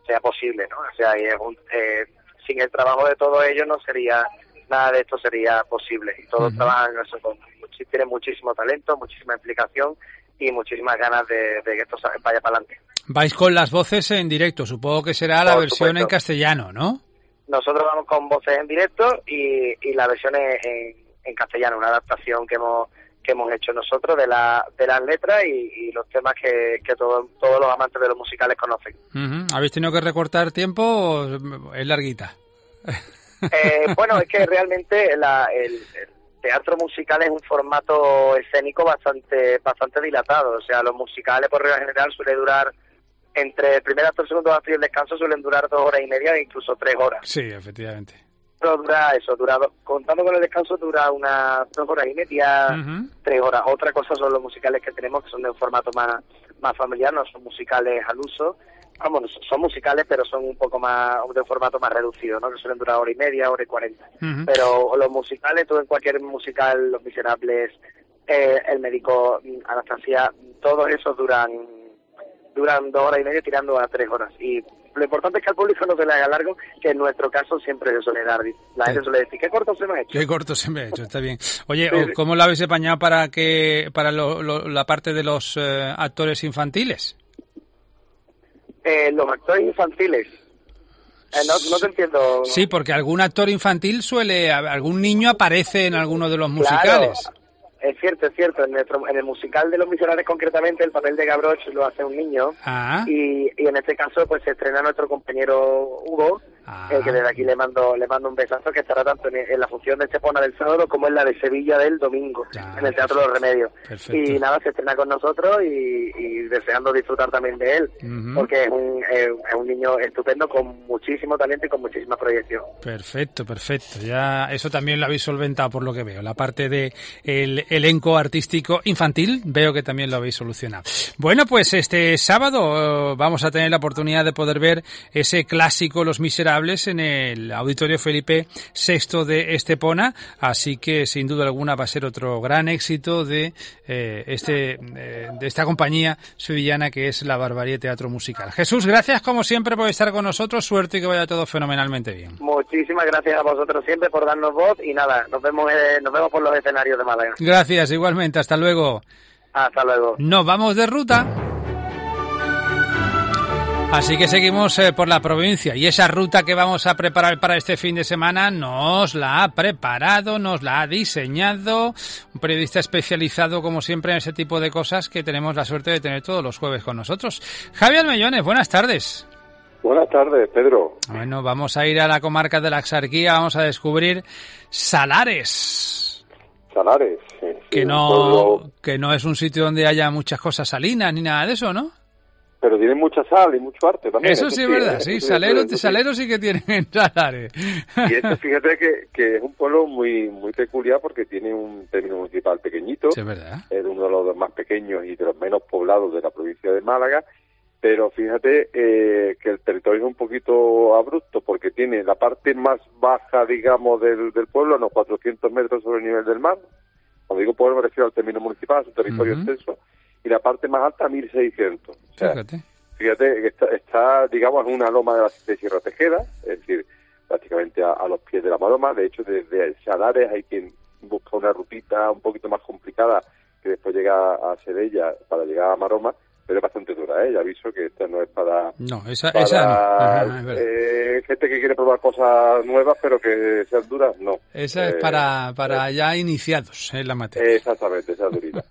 sea posible, ¿no? O sea, y es un, eh, sin el trabajo de todos ellos no sería, nada de esto sería posible. Y todos uh-huh. trabajan eso, con, tienen muchísimo talento, muchísima implicación y muchísimas ganas de, de que esto vaya para adelante. Vais con las voces en directo, supongo que será la Por versión supuesto. en castellano, ¿no? Nosotros vamos con voces en directo y, y la versión es en, en castellano, una adaptación que hemos que hemos hecho nosotros de la de las letras y, y los temas que, que todo, todos los amantes de los musicales conocen. Uh-huh. ¿Habéis tenido que recortar tiempo o es larguita? Eh, bueno, es que realmente la, el, el teatro musical es un formato escénico bastante bastante dilatado. O sea, los musicales por regla general suele durar entre el primer acto, el segundo acto y el descanso suelen durar dos horas y media e incluso tres horas. Sí, efectivamente. Pero dura eso, dura contando con el descanso dura unas dos horas y media, uh-huh. tres horas. Otra cosa son los musicales que tenemos que son de un formato más más familiar, no son musicales al uso. Vamos, son musicales pero son un poco más de un formato más reducido, ¿no? Que suelen durar hora y media, hora y cuarenta. Uh-huh. Pero los musicales, todo en cualquier musical, Los Miserables, eh, El Médico, Anastasia, todos esos duran duran dos horas y media tirando a tres horas. Y lo importante es que al público no se le haga largo, que en nuestro caso siempre se suele dar. La gente suele decir, ¿qué corto se me ha hecho? Qué corto se me ha hecho, está bien. Oye, sí, sí. ¿cómo lo habéis apañado para que para lo, lo, la parte de los eh, actores infantiles? Eh, los actores infantiles. Eh, no, no te entiendo. Sí, porque algún actor infantil suele, algún niño aparece en alguno de los musicales. Claro. Es cierto, es cierto. En, nuestro, en el musical de Los Miserables, concretamente, el papel de Gavroche lo hace un niño. Ah. Y, y en este caso, pues se estrena nuestro compañero Hugo, ah. eh, que desde aquí le mando le mando un besazo, que estará tanto en, en la función de Estepona del sábado como en la de Sevilla del domingo, ya, en el Teatro de los Remedios. Perfecto. Y nada, se estrena con nosotros y, y deseando disfrutar también de él, uh-huh. porque es un, es, es un niño estupendo con muchísimo talento y con muchísima proyección. Perfecto, perfecto. Ya eso también lo habéis solventado por lo que veo. La parte de el elenco artístico infantil, veo que también lo habéis solucionado. Bueno, pues este sábado uh, vamos a tener la oportunidad de poder ver ese clásico Los Miserables en el Auditorio Felipe sexto de Estepona, así que sin duda alguna va a ser otro gran éxito de eh, este eh, de esta compañía sevillana que es la Barbarie Teatro Musical. Jesús, gracias como siempre por estar con nosotros, suerte y que vaya todo fenomenalmente bien. Muchísimas gracias a vosotros siempre por darnos voz y nada, nos vemos eh, nos vemos por los escenarios de Málaga. Gracias, igualmente, hasta luego. Hasta luego. Nos vamos de ruta. Así que seguimos eh, por la provincia y esa ruta que vamos a preparar para este fin de semana nos la ha preparado, nos la ha diseñado un periodista especializado como siempre en ese tipo de cosas que tenemos la suerte de tener todos los jueves con nosotros. Javier Mellones, buenas tardes. Buenas tardes, Pedro. Bueno, vamos a ir a la comarca de la Axarquía, vamos a descubrir Salares. Salares, sí, que sí, no pueblo... que no es un sitio donde haya muchas cosas salinas ni nada de eso, ¿no? Pero tiene mucha sal y mucho arte también. Eso sí es verdad, sí, Salero, Salero sí que tienen en Salares. Y este, fíjate que, que es un pueblo muy muy peculiar porque tiene un término municipal pequeñito. Sí, es verdad. Es uno de los más pequeños y de los menos poblados de la provincia de Málaga. Pero fíjate eh, que el territorio es un poquito abrupto porque tiene la parte más baja, digamos, del, del pueblo, a unos cuatrocientos metros sobre el nivel del mar. Cuando digo pueblo me refiero al término municipal, es un territorio uh-huh. extenso. Y la parte más alta, mil seiscientos. O sea, fíjate. Fíjate que está, está, digamos, en una loma de, la, de Sierra Tejeda, es decir, prácticamente a, a los pies de la maroma. De hecho, desde Salares hay quien busca una rutita un poquito más complicada que después llega a Sevilla para llegar a Maroma. Pero es bastante dura, ¿eh? Ya aviso que esta no es para... No, esa, para, esa no. Ajá, eh, gente que quiere probar cosas nuevas, pero que sean duras, no. Esa eh, es para, para eh, ya iniciados en la materia. Exactamente, esa es durita.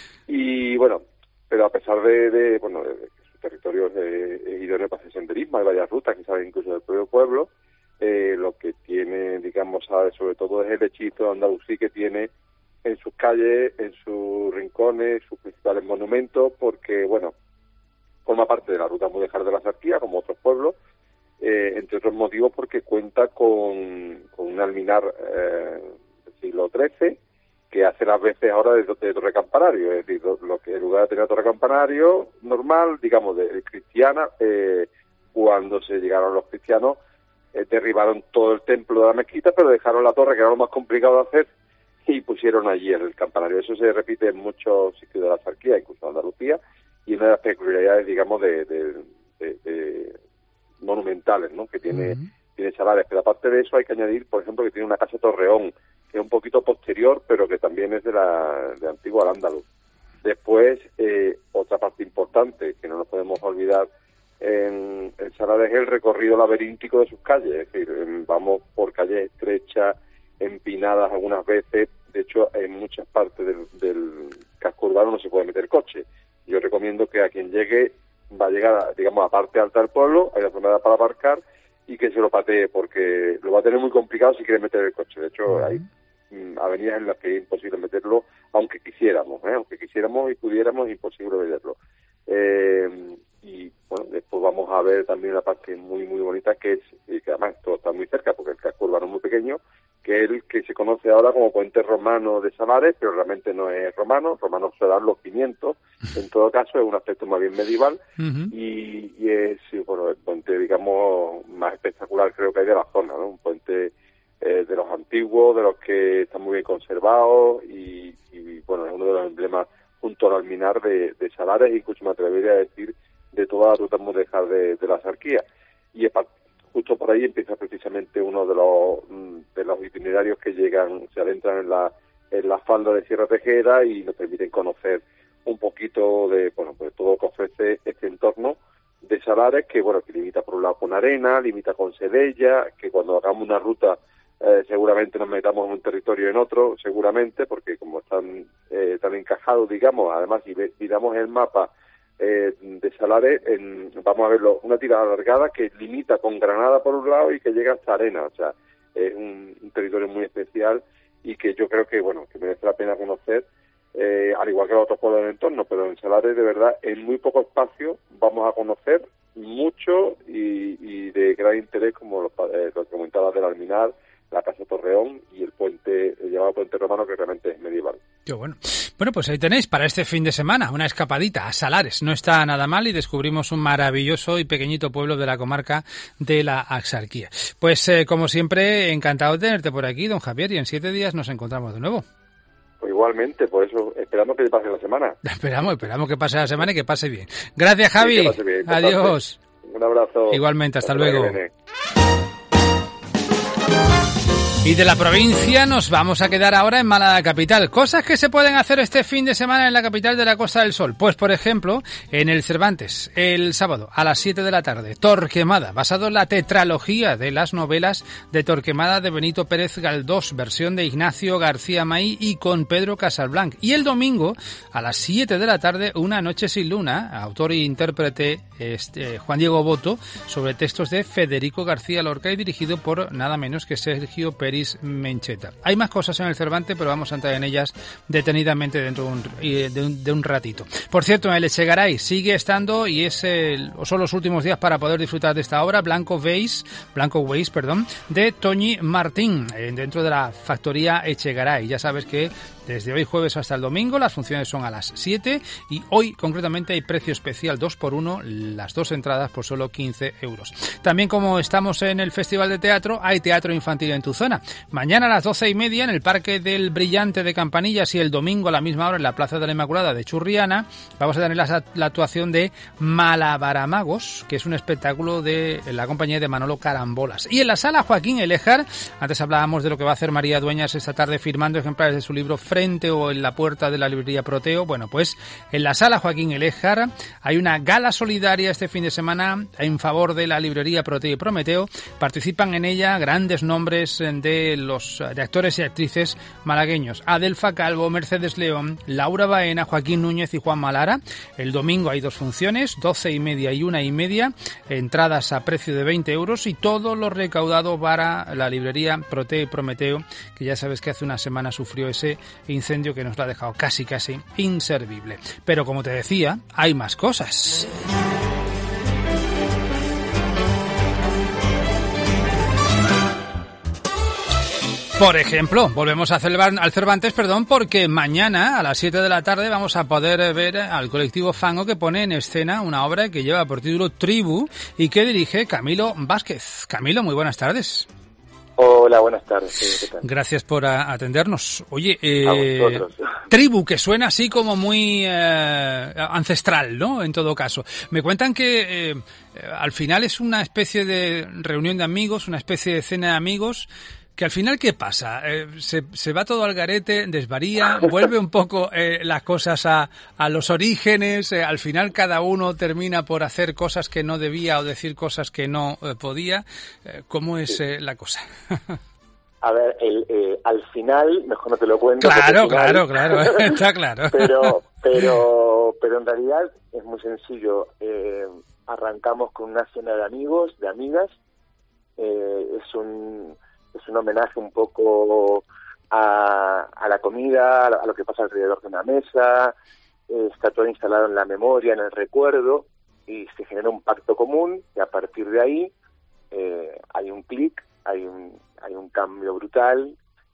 Y bueno, pero a pesar de, de bueno, de que su territorio es, es idóneo para hacer senderismo, hay varias rutas que salen incluso del propio pueblo, eh, lo que tiene, digamos, sobre todo es el hechizo andalusí que tiene en sus calles, en sus rincones, sus principales monumentos, porque, bueno, forma parte de la ruta mudéjar de la Axarquía, como otros pueblos, eh, entre otros motivos porque cuenta con, con un alminar eh, del siglo trece, que hace las veces ahora de, de torre campanario, es decir, lo, lo que en lugar de tener torre campanario normal, digamos, de, de cristiana, eh, cuando se llegaron los cristianos, eh, derribaron todo el templo de la mezquita, pero dejaron la torre, que era lo más complicado de hacer, y pusieron allí el campanario. Eso se repite en muchos sitios de la Axarquía, incluso en Andalucía, y una de las peculiaridades, digamos, de, de, de, de, monumentales, ¿no? Que tiene, uh-huh. tiene Salares. Pero aparte de eso hay que añadir, por ejemplo, que tiene una casa Torreón, que es un poquito posterior, pero que también es de la de antiguo Al-Ándalus. Después, eh, otra parte importante que no nos podemos olvidar en, en Salares es el recorrido laberíntico de sus calles. Es decir, en, vamos por calles estrechas, empinadas algunas veces. De hecho, en muchas partes del, del casco urbano no se puede meter coche. Yo recomiendo que a quien llegue, va a llegar, a, digamos, a parte alta del pueblo, hay la zona para aparcar, y que se lo patee, porque lo va a tener muy complicado si quiere meter el coche. De hecho, uh-huh. hay mm, avenidas en las que es imposible meterlo, aunque quisiéramos, ¿eh? aunque quisiéramos y pudiéramos, es imposible meterlo. Eh, y bueno, después vamos a ver también una parte muy muy bonita, que es, y que además todo está muy cerca, porque el casco urbano es muy pequeño, que es el que se conoce ahora como Puente Romano de Salares, pero realmente no es romano, romanos serán los quinientos, en todo caso es un aspecto más bien medieval, uh-huh. y, y es, bueno, el puente, digamos, más espectacular creo que hay de la zona, ¿no? Un puente eh, de los antiguos, de los que están muy bien conservados, y, y bueno, es uno de los emblemas junto al Alminar de, de Salares, e incluso me atrevería a decir de toda la ruta mudéjar de, de la Sarquía. Y es justo por ahí empieza precisamente uno de los de los itinerarios que llegan, se adentran en la en la falda de Sierra Tejera y nos permiten conocer un poquito de, bueno, pues todo lo que ofrece este entorno de Salares, que bueno, que limita por un lado con Arena, limita con Sedella, que cuando hagamos una ruta eh, seguramente nos metamos en un territorio en otro, seguramente, porque como están eh, tan encajados, digamos, además si miramos el mapa Eh, de Salares, en, vamos a verlo, una tirada alargada que limita con Granada por un lado y que llega hasta Arena, o sea, es un, un territorio muy especial y que yo creo que, bueno, que merece la pena conocer, eh, al igual que los otros pueblos del entorno, pero en Salares, de verdad, en muy poco espacio vamos a conocer mucho y, y de gran interés, como los, eh, los que comentaba del Alminar, la Casa Torreón y el puente, el llamado Puente Romano, que realmente es medieval. Qué bueno. Bueno, pues ahí tenéis para este fin de semana una escapadita a Salares. No está nada mal y descubrimos un maravilloso y pequeñito pueblo de la comarca de la Axarquía. Pues eh, como siempre, encantado de tenerte por aquí, don Javier, y en siete días nos encontramos de nuevo. Pues igualmente, por eso esperamos que pase la semana. Esperamos, esperamos que pase la semana y que pase bien. Gracias, Javi. Sí, que pase bien. Adiós. Un abrazo. Igualmente, hasta, hasta luego. Y de la provincia nos vamos a quedar ahora en Málaga capital. Cosas que se pueden hacer este fin de semana en la capital de la Costa del Sol. Pues, por ejemplo, en el Cervantes, el sábado a las siete de la tarde, Torquemada, basado en la tetralogía de las novelas de Torquemada de Benito Pérez Galdós, versión de Ignacio García Maí y con Pedro Casablanc. Y el domingo a las siete de la tarde, Una noche sin luna, autor e intérprete este, Juan Diego Boto, sobre textos de Federico García Lorca y dirigido por nada menos que Sergio Pérez Mencheta. Hay más cosas en el Cervantes, pero vamos a entrar en ellas detenidamente dentro de un, de un, de un ratito. Por cierto, en el Echegaray sigue estando y es el, son los últimos días para poder disfrutar de esta obra, Blanco Weiss, Blanco Weiss, perdón, de Toñi Martín, dentro de la factoría Echegaray. Ya sabes que desde hoy jueves hasta el domingo las funciones son a las siete y hoy concretamente hay precio especial dos por uno, las dos entradas por solo quince euros. También, como estamos en el Festival de Teatro, hay teatro infantil en tu zona. Mañana a las doce y media en el Parque del Brillante de Campanillas y el domingo a la misma hora en la Plaza de la Inmaculada de Churriana vamos a tener la, la actuación de Malabaramagos, que es un espectáculo de la compañía de Manolo Carambolas. Y en la Sala Joaquín Eléjar, antes hablábamos de lo que va a hacer María Dueñas esta tarde firmando ejemplares de su libro Frente o en la puerta de la librería Proteo. Bueno, pues en la Sala Joaquín Eléjar hay una gala solidaria este fin de semana en favor de la librería Proteo y Prometeo. Participan en ella grandes nombres de los de actores y actrices malagueños: Adelfa Calvo, Mercedes León, Laura Baena, Joaquín Núñez y Juan Malara. El domingo hay dos funciones, doce y media y una y media, entradas a precio de veinte euros y todo lo recaudado para la librería Proteo y Prometeo, que ya sabes que hace una semana sufrió ese incendio que nos lo ha dejado casi casi inservible. Pero como te decía, hay más cosas. Por ejemplo, volvemos a celebrar al Cervantes, perdón, porque mañana a las siete de la tarde vamos a poder ver al colectivo Fango, que pone en escena una obra que lleva por título Tribu y que dirige Camilo Vázquez. Camilo, muy buenas tardes. Hola, buenas tardes. ¿Qué tal? Gracias por a- atendernos. Oye, eh, a vosotros. Tribu, que suena así como muy eh, ancestral, ¿no? En todo caso. Me cuentan que eh, al final es una especie de reunión de amigos, una especie de cena de amigos, que al final, ¿qué pasa? Eh, se, se va todo al garete, desvaría, vuelve un poco eh, las cosas a, a los orígenes, eh, al final cada uno termina por hacer cosas que no debía o decir cosas que no eh, podía. Eh, ¿Cómo es eh, la cosa? A ver, el, eh, al final, mejor no te lo cuento. Claro, claro, claro, está claro. pero, pero, pero en realidad es muy sencillo. Eh, arrancamos con una cena de amigos, de amigas. Eh, es un es un homenaje un poco a, a la comida, a lo que pasa alrededor de una mesa. Eh, está todo instalado en la memoria, en el recuerdo, y se genera un pacto común, y a partir de ahí eh, hay un clic, hay un hay un cambio brutal,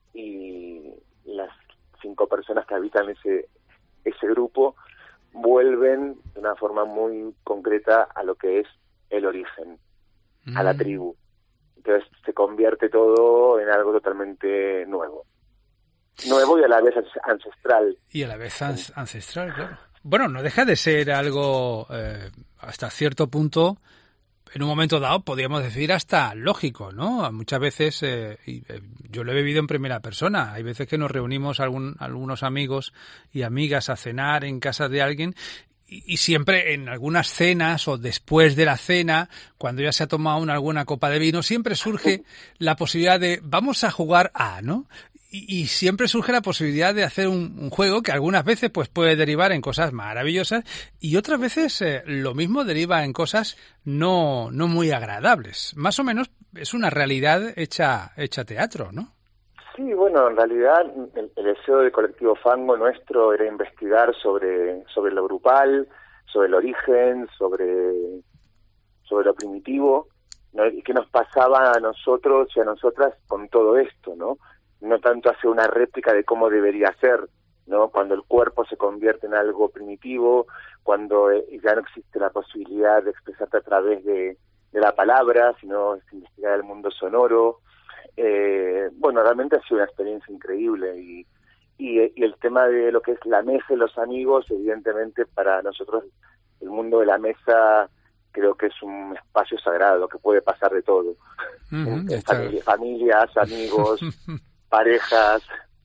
y las cinco personas que habitan ese ese grupo vuelven de una forma muy concreta a lo que es el origen, mm. a la tribu. Entonces se convierte todo en algo totalmente nuevo. Nuevo y a la vez ancestral. Y a la vez ancestral, claro. Bueno, no deja de ser algo, eh, hasta cierto punto, en un momento dado, podríamos decir hasta lógico, ¿no? Muchas veces, eh, y, eh, yo lo he vivido en primera persona, hay veces que nos reunimos algún, algunos amigos y amigas a cenar en casa de alguien, y, y siempre en algunas cenas o después de la cena, cuando ya se ha tomado una, alguna copa de vino, siempre surge la posibilidad de vamos a jugar a, ¿no? Y, y siempre surge la posibilidad de hacer un, un juego que algunas veces pues puede derivar en cosas maravillosas y otras veces eh, lo mismo deriva en cosas no no muy agradables. Más o menos es una realidad hecha hecha teatro, ¿no? Sí, bueno, en realidad el, el deseo del colectivo Fango nuestro era investigar sobre sobre lo grupal, sobre el origen, sobre sobre lo primitivo, ¿no? Y qué nos pasaba a nosotros y a nosotras con todo esto, ¿no? No tanto hacer una réplica de cómo debería ser, ¿no? Cuando el cuerpo se convierte en algo primitivo, cuando eh, ya no existe la posibilidad de expresarte a través de, de la palabra, sino es investigar el mundo sonoro. Eh, bueno, realmente ha sido una experiencia increíble y, y, y el tema de lo que es la mesa y los amigos, evidentemente para nosotros el mundo de la mesa creo que es un espacio sagrado, que puede pasar de todo. Uh-huh, en, familia, familias, amigos, parejas.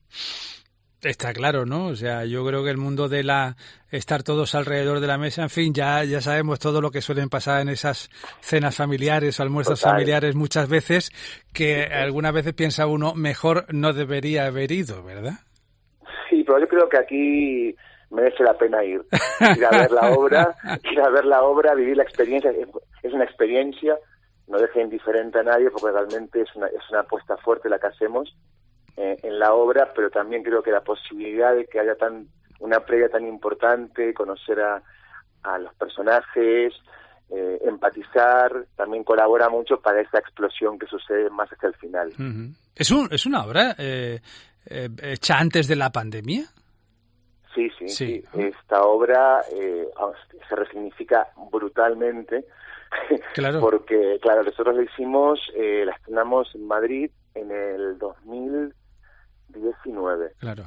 Está claro, ¿no? O sea, yo creo que el mundo de la estar todos alrededor de la mesa, en fin, ya ya sabemos todo lo que suelen pasar en esas cenas familiares o almuerzos Total. familiares muchas veces, que sí, sí. algunas veces piensa uno, mejor no debería haber ido, ¿verdad? Sí, pero yo creo que aquí merece la pena ir, ir a ver la obra, ir a ver la obra, vivir la experiencia, es una experiencia, no deja indiferente a nadie porque realmente es una, es una apuesta fuerte la que hacemos eh, en la obra, pero también creo que la posibilidad de que haya tan una previa tan importante, conocer a, a los personajes, eh, empatizar, también colabora mucho para esa explosión que sucede más hacia el final. Uh-huh. ¿Es, un, ¿Es una obra eh, eh, hecha antes de la pandemia? Sí, sí, sí. sí. Esta obra eh, se resignifica brutalmente, claro. porque, claro, nosotros la hicimos, eh, la estrenamos en Madrid en el dos mil diecinueve. Claro.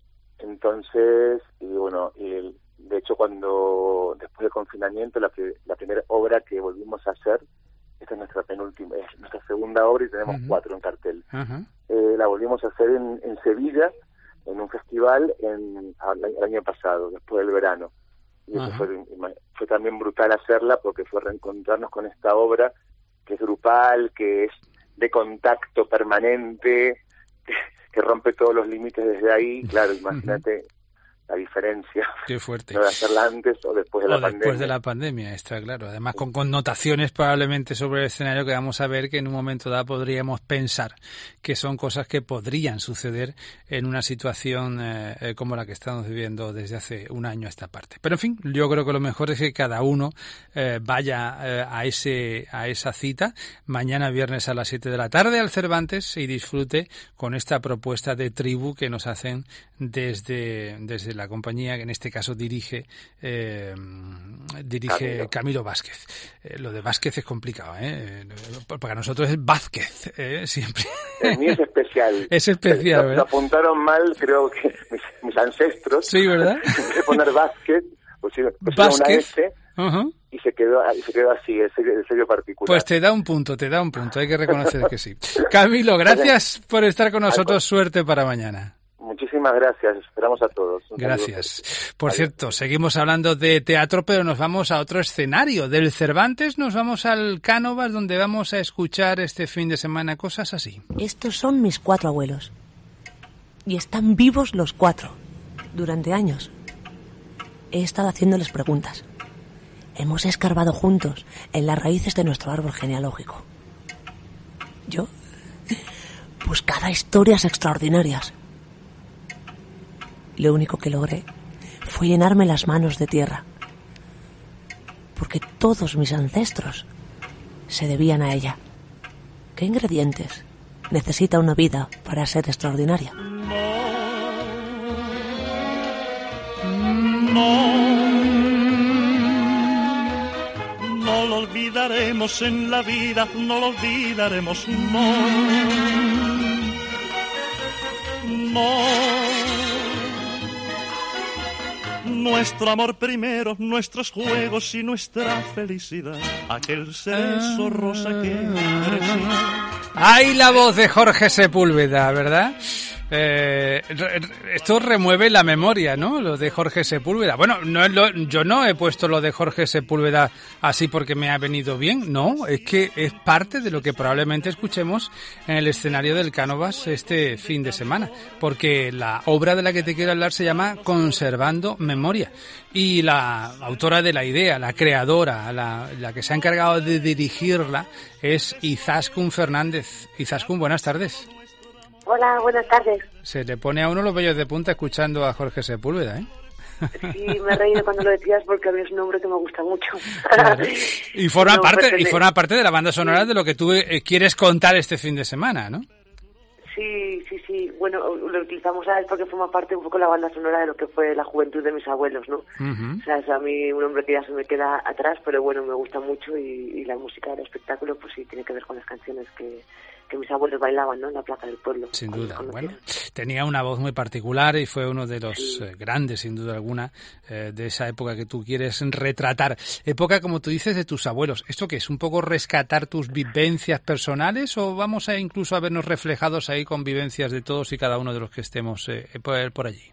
Entonces, y bueno, y el, de hecho, cuando después del confinamiento, la, la primera obra que volvimos a hacer, esta es nuestra penúltima, es nuestra segunda obra y tenemos uh-huh. cuatro en cartel. Uh-huh. Eh, la volvimos a hacer en, en Sevilla, en un festival en, el año pasado, después del verano. Y eso fue, fue también brutal hacerla porque fue reencontrarnos con esta obra que es grupal, que es de contacto permanente, que, que rompe todos los límites desde ahí. Claro, imagínate la diferencia. Qué fuerte. ¿No? De hacerla antes o después de o la después pandemia. Después de la pandemia, está claro. Además, con connotaciones probablemente sobre el escenario que vamos a ver que en un momento dado podríamos pensar que son cosas que podrían suceder en una situación eh, como la que estamos viviendo desde hace un año a esta parte. Pero en fin, yo creo que lo mejor es que cada uno eh, vaya eh, a ese a esa cita mañana viernes a las siete de la tarde al Cervantes y disfrute con esta propuesta de tribu que nos hacen desde, desde la compañía que en este caso dirige eh, dirige Camilo, Camilo Vázquez. Eh, lo de Vázquez es complicado, ¿eh? Para nosotros es Vázquez, ¿eh? Siempre. El mío es especial. Es especial, lo, ¿verdad? Lo apuntaron mal, creo que mis, mis ancestros. Sí, ¿verdad? De poner Vázquez, pusieron, pusieron una S. Uh-huh. Y se quedó y se quedó así, el sello, el sello particular. Pues te da un punto, te da un punto, hay que reconocer que sí. Camilo, gracias por estar con nosotros, suerte para mañana. Muchísimas gracias, esperamos a todos. Un gracias. saludo. Por Adiós. Cierto, seguimos hablando de teatro, pero nos vamos a otro escenario. Del Cervantes nos vamos al Cánovas, donde vamos a escuchar este fin de semana cosas así. Estos son mis cuatro abuelos. Y están vivos los cuatro, durante años. He estado haciéndoles preguntas. Hemos escarbado juntos en las raíces de nuestro árbol genealógico. Yo buscaba historias extraordinarias. Lo único que logré fue llenarme las manos de tierra, porque todos mis ancestros se debían a ella. ¿Qué ingredientes necesita una vida para ser extraordinaria? No. No lo olvidaremos en la vida, no lo olvidaremos, no. No. Nuestro amor primero, nuestros juegos y nuestra felicidad. Aquel cerezo rosa que crecía. ¡Ay, la voz de Jorge Sepúlveda!, ¿verdad? Eh, esto remueve la memoria, ¿no? Lo de Jorge Sepúlveda. Bueno, no es lo, yo no he puesto lo de Jorge Sepúlveda así porque me ha venido bien, no, es que es parte de lo que probablemente escuchemos en el escenario del Cánovas este fin de semana, porque la obra de la que te quiero hablar se llama Conservando Memoria, y la autora de la idea, la creadora, la, la que se ha encargado de dirigirla es Izaskun Fernández. Izaskun, buenas tardes. Hola, buenas tardes. Se le pone a uno los vellos de punta escuchando a Jorge Sepúlveda, ¿eh? Sí, me he reído cuando lo decías porque a mí es un nombre que me gusta mucho. Claro. Y forma no, parte pertene... y forma parte de la banda sonora de lo que tú eh, quieres contar este fin de semana, ¿no? Sí, sí, sí. Bueno, lo utilizamos a él porque forma parte un poco de la banda sonora de lo que fue la juventud de mis abuelos, ¿no? Uh-huh. O sea, es a mí un hombre que ya se me queda atrás, pero bueno, me gusta mucho y, y la música del espectáculo pues sí tiene que ver con las canciones que... que mis abuelos bailaban, ¿no?, en la plaza del pueblo. Sin duda, bueno, tenía una voz muy particular y fue uno de los sí. eh, grandes, sin duda alguna, eh, de esa época que tú quieres retratar. Época, como tú dices, de tus abuelos. ¿Esto qué es? ¿Un poco rescatar tus vivencias personales o vamos a incluso a vernos reflejados ahí con vivencias de todos y cada uno de los que estemos eh, por, por allí?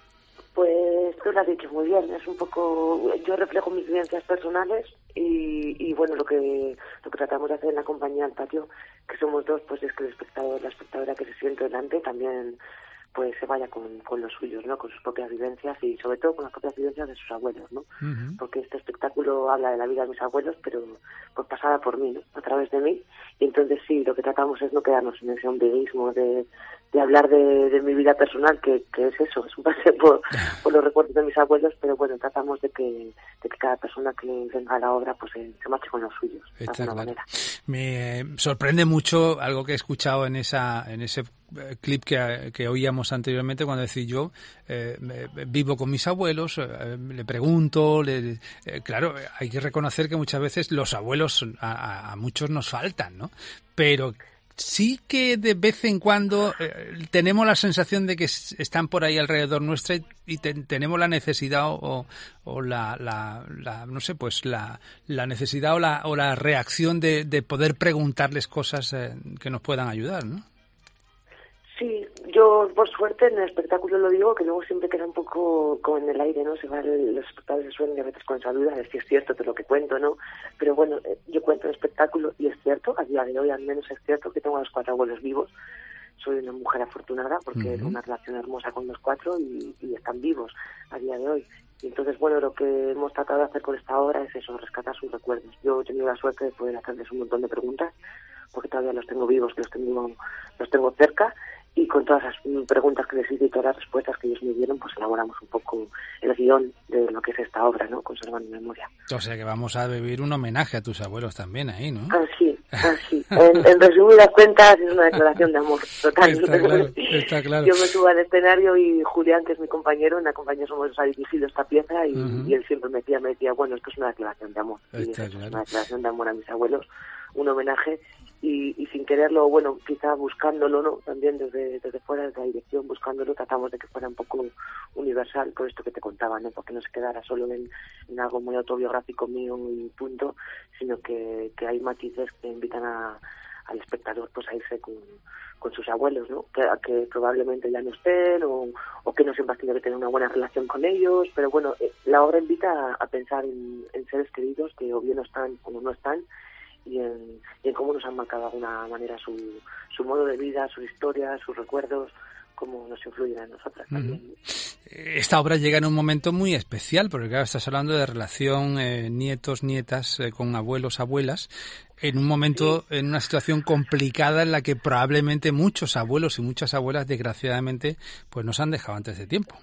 Pues tú lo has dicho muy bien, es un poco, yo reflejo mis vivencias personales y, y bueno, lo que lo que tratamos de hacer en la compañía del patio, que somos dos, pues es que el espectador, la espectadora que se siente delante también pues se vaya con, con los suyos, ¿no?, con sus propias vivencias y sobre todo con las propias vivencias de sus abuelos, ¿no? Uh-huh. Porque este espectáculo habla de la vida de mis abuelos, pero pues pasada por mí, ¿no?, a través de mí, y entonces sí, lo que tratamos es no quedarnos en ese ombliguismo de, de hablar de, de mi vida personal, que, que es eso, es un paseo por, por los recuerdos de mis abuelos, pero bueno, tratamos de que, de que cada persona que venga a la obra pues se, se marche con los suyos, de Está alguna claro. manera. Me eh, sorprende mucho algo que he escuchado en esa en ese clip que, que oíamos anteriormente cuando decía yo eh, vivo con mis abuelos, eh, le pregunto, le, eh, claro, hay que reconocer que muchas veces los abuelos a, a, a muchos nos faltan, ¿no? Pero sí que de vez en cuando eh, tenemos la sensación de que están por ahí alrededor nuestra y, y te, tenemos la necesidad o, o la, la, la no sé, pues la, la necesidad o la, o la reacción de, de poder preguntarles cosas eh, que nos puedan ayudar, ¿no? Sí, yo por suerte en el espectáculo lo digo, que luego siempre queda un poco como en el aire, ¿no? Se va el, los espectadores se suelen a veces con esa duda de si es cierto todo lo que cuento, ¿no? Pero bueno, yo cuento el espectáculo y es cierto, a día de hoy al menos es cierto que tengo a los cuatro abuelos vivos. Soy una mujer afortunada porque uh-huh. tengo una relación hermosa con los cuatro y, y están vivos a día de hoy. Y entonces, bueno, lo que hemos tratado de hacer con esta obra es eso, rescatar sus recuerdos. Yo he tenido la suerte de poder hacerles un montón de preguntas porque todavía los tengo vivos, que los tengo, los tengo cerca. Y con todas las preguntas que les hice y todas las respuestas que ellos me dieron, pues elaboramos un poco el guión de lo que es esta obra, ¿no? Conservando Memoria. O sea que vamos a vivir un homenaje a tus abuelos también ahí, ¿no? Ah, sí, Así, en, en resumidas cuentas, es una declaración de amor total. Está claro, está claro. Yo me subo al escenario y Julián, que es mi compañero, en la compañía Somos ha dirigido esta pieza y, uh-huh. y él siempre me decía, me decía, bueno, esto es una declaración de amor. Y está es claro. una declaración de amor a mis abuelos, un homenaje y, y sin quererlo, bueno, quizá buscándolo, ¿no? También desde, desde fuera, desde la dirección, buscándolo, tratamos de que fuera un poco universal, por esto que te contaba, ¿no? Porque no se quedara solo en, en algo muy autobiográfico mío y punto, sino que, que hay matices que invitan a, al espectador pues a irse con, con sus abuelos, ¿no? Que, que probablemente ya no estén o, o que no siempre has tenido que tener una buena relación con ellos, pero bueno, eh, la obra invita a, a pensar en, en seres queridos que o bien no están o no están, y en, y en cómo nos han marcado de alguna manera su, su modo de vida, su historia, sus recuerdos, cómo nos influyen a nosotras también. Uh-huh. Esta obra llega en un momento muy especial, porque claro, estás hablando de relación eh, nietos, nietas, eh, con abuelos, abuelas, en un momento, sí. en una situación complicada en la que probablemente muchos abuelos y muchas abuelas, desgraciadamente, pues nos han dejado antes de tiempo.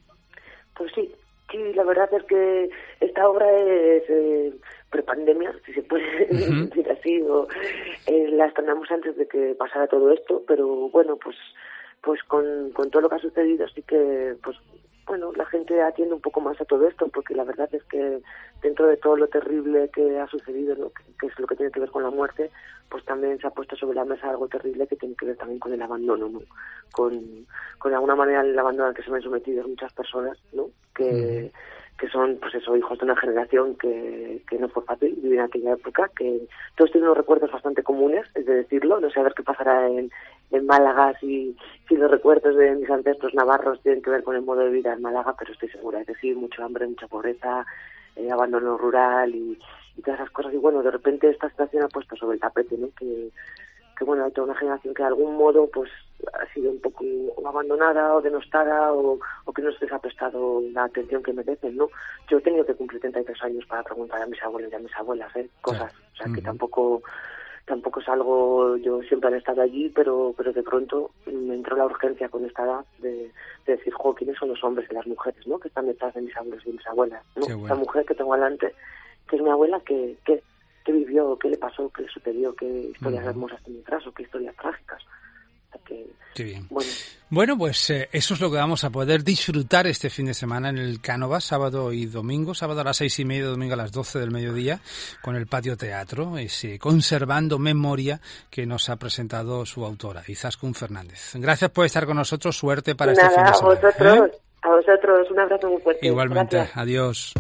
Pues sí, sí, la verdad es que esta obra es eh, prepandemia, si se puede uh-huh. decir así, o eh, la estrenamos antes de que pasara todo esto, pero bueno, pues pues con, con todo lo que ha sucedido sí que, pues bueno, la gente atiende un poco más a todo esto, porque la verdad es que dentro de todo lo terrible que ha sucedido, ¿no? que, que es lo que tiene que ver con la muerte, pues también se ha puesto sobre la mesa algo terrible que tiene que ver también con el abandono, ¿no? Con, con de alguna manera el abandono al que se ven sometidos muchas personas, ¿no? Que, que son, pues eso, hijos de una generación que, que no fue fácil vivir en aquella época, que todos tienen unos recuerdos bastante comunes, es de decirlo, no sé a ver qué pasará en, en Málaga si, si los recuerdos de mis ancestros navarros tienen que ver con el modo de vida en Málaga, pero estoy segura, es decir, mucho hambre, mucha pobreza, eh, abandono rural y, y todas esas cosas, y bueno, de repente esta situación ha puesto sobre el tapete, ¿no? Que, que bueno, hay toda una generación que de algún modo pues ha sido un poco abandonada o denostada o, o que no se les ha prestado la atención que merecen, ¿no? Yo he tenido que cumplir treinta y tres años para preguntar a mis abuelos y a mis abuelas, ¿eh? Cosas, o sea, que tampoco tampoco es algo, yo siempre han estado allí, pero pero de pronto me entró la urgencia con esta edad de, de decir, jo, ¿quiénes son los hombres y las mujeres, ¿no? Que están detrás de mis abuelos y mis abuelas, ¿no? Bueno. Esta mujer que tengo delante, que es mi abuela, que... que qué vivió, qué le pasó, qué le sucedió, qué historias uh-huh. hermosas tiene detrás o qué historias trágicas. O sea que, qué bien. Bueno, bueno pues eh, eso es lo que vamos a poder disfrutar este fin de semana en el Cánovas, sábado y domingo, sábado a las seis y media, domingo a las doce del mediodía, con el Patio Teatro, ese Conservando Memoria que nos ha presentado su autora, Izaskun Fernández. Gracias por estar con nosotros, suerte para nada, este fin de semana. A vosotros, ¿eh? a vosotros, un abrazo muy fuerte. Igualmente, Gracias. Adiós.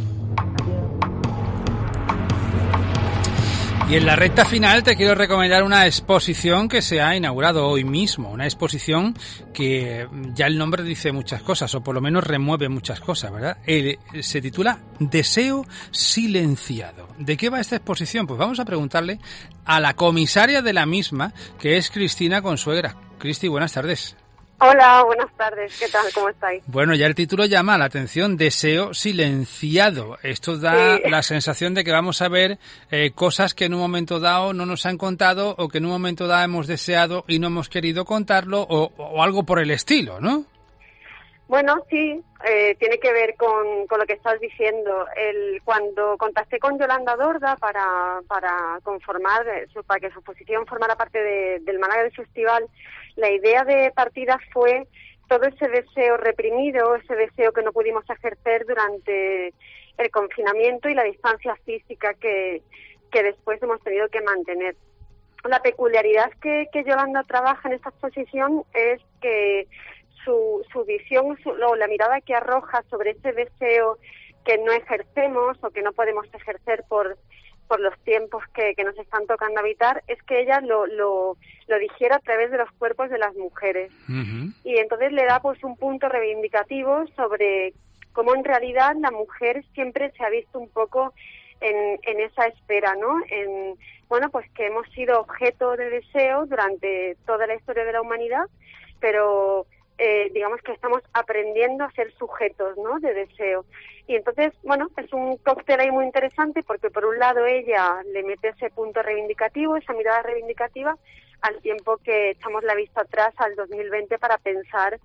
Y en la recta final te quiero recomendar una exposición que se ha inaugurado hoy mismo, una exposición que ya el nombre dice muchas cosas, o por lo menos remueve muchas cosas, ¿verdad? El, se titula Deseo Silenciado. ¿De qué va esta exposición? Pues vamos a preguntarle a la comisaria de la misma, que es Cristina Consuegra. Cristi, buenas tardes. Hola, buenas tardes. ¿Qué tal? ¿Cómo estáis? Bueno, ya el título llama la atención, Deseo Silenciado. Esto da sí. la sensación de que vamos a ver eh, cosas que en un momento dado no nos han contado o que en un momento dado hemos deseado y no hemos querido contarlo o, o algo por el estilo, ¿no? Bueno, sí, eh, tiene que ver con, con lo que estás diciendo. El, cuando contacté con Yolanda Dorda para, para conformar, su, para que su exposición formara parte de, del Málaga del Festival, la idea de partida fue todo ese deseo reprimido, ese deseo que no pudimos ejercer durante el confinamiento y la distancia física que, que después hemos tenido que mantener. La peculiaridad que, que Yolanda trabaja en esta exposición es que su, su visión su, o la mirada que arroja sobre ese deseo que no ejercemos o que no podemos ejercer por por los tiempos que, que nos están tocando habitar, es que ella lo, lo, lo digiera a través de los cuerpos de las mujeres. Uh-huh. Y entonces le da pues un punto reivindicativo sobre cómo en realidad la mujer siempre se ha visto un poco en, en esa espera, ¿no? En, bueno, pues que hemos sido objeto de deseo durante toda la historia de la humanidad, pero eh, digamos que estamos aprendiendo a ser sujetos, ¿no?, de deseo. Y entonces, bueno, es un cóctel ahí muy interesante porque por un lado ella le mete ese punto reivindicativo, esa mirada reivindicativa, al tiempo que echamos la vista atrás al dos mil veinte para pensar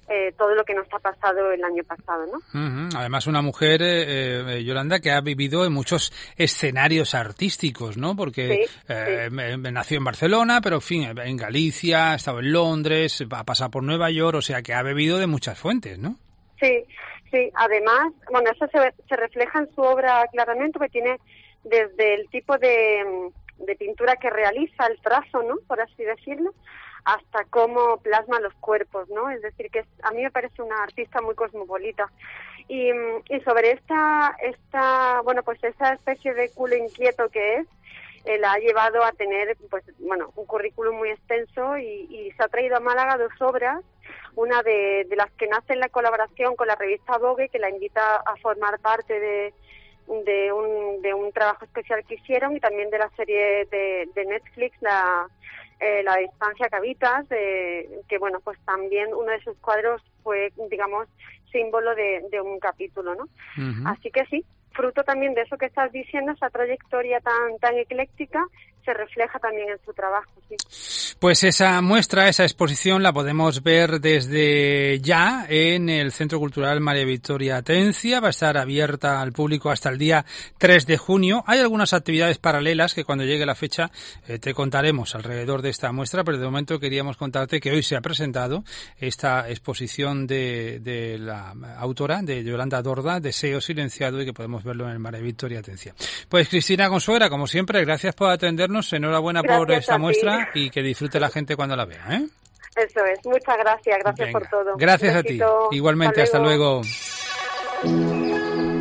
eh, todo lo que nos ha pasado el año pasado, ¿no? Uh-huh. Además, una mujer, eh, eh, Yolanda, que ha vivido en muchos escenarios artísticos, ¿no? Porque sí, eh, sí. Me, me nació en Barcelona, pero en fin, en Galicia, ha estado en Londres, ha pasado por Nueva York, o sea que ha bebido de muchas fuentes, ¿no? Sí, sí. Además, bueno, eso se, se refleja en su obra claramente, porque tiene desde el tipo de, de pintura que realiza, el trazo, ¿no? Por así decirlo, hasta cómo plasma los cuerpos, ¿no? Es decir, que a mí me parece una artista muy cosmopolita. Y, y sobre esta, esta, bueno, pues esa especie de culo inquieto que es, eh, la ha llevado a tener, pues, bueno, un currículum muy extenso y, y se ha traído a Málaga dos obras, una de, de las que nace en la colaboración con la revista Vogue, que la invita a formar parte de, de, un, de un trabajo especial que hicieron, y también de la serie de, de Netflix, la... Eh, la distancia que habitas, de, que bueno, pues también uno de sus cuadros fue, digamos, símbolo de, de un capítulo, ¿no? Uh-huh. Así que sí, fruto también de eso que estás diciendo, esa trayectoria tan tan ecléctica, se refleja también en su trabajo, sí. Pues esa muestra, esa exposición la podemos ver desde ya en el Centro Cultural María Victoria Atencia. Va a estar abierta al público hasta el día tres de junio. Hay algunas actividades paralelas que cuando llegue la fecha eh, te contaremos alrededor de esta muestra, pero de momento queríamos contarte que hoy se ha presentado esta exposición de, de la autora, de Yolanda Dorda, Deseo Silenciado, y que podemos verlo en el María Victoria Atencia. Pues Cristina Consuegra, como siempre, gracias por atendernos. Enhorabuena gracias por esta muestra y que disfrute la gente cuando la vea, ¿eh? Eso es, muchas gracias, gracias Venga. por todo. Gracias a ti, igualmente, hasta luego. Hasta luego.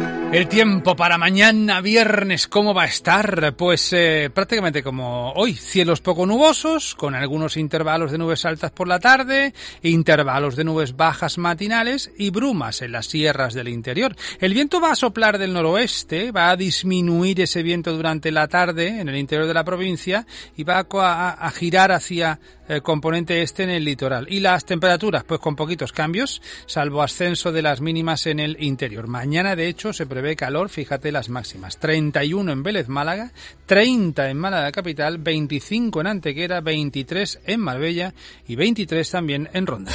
El tiempo para mañana viernes, ¿cómo va a estar? Pues eh, prácticamente como hoy, cielos poco nubosos, con algunos intervalos de nubes altas por la tarde, intervalos de nubes bajas matinales y brumas en las sierras del interior. El viento va a soplar del noroeste, va a disminuir ese viento durante la tarde en el interior de la provincia y va a, a girar hacia el componente este en el litoral. Y las temperaturas, pues con poquitos cambios, salvo ascenso de las mínimas en el interior. Mañana, de hecho, se prevé calor, fíjate las máximas. treinta y uno en Vélez, Málaga, treinta en Málaga capital, veinticinco en Antequera, veintitrés en Marbella y veintitrés también en Ronda.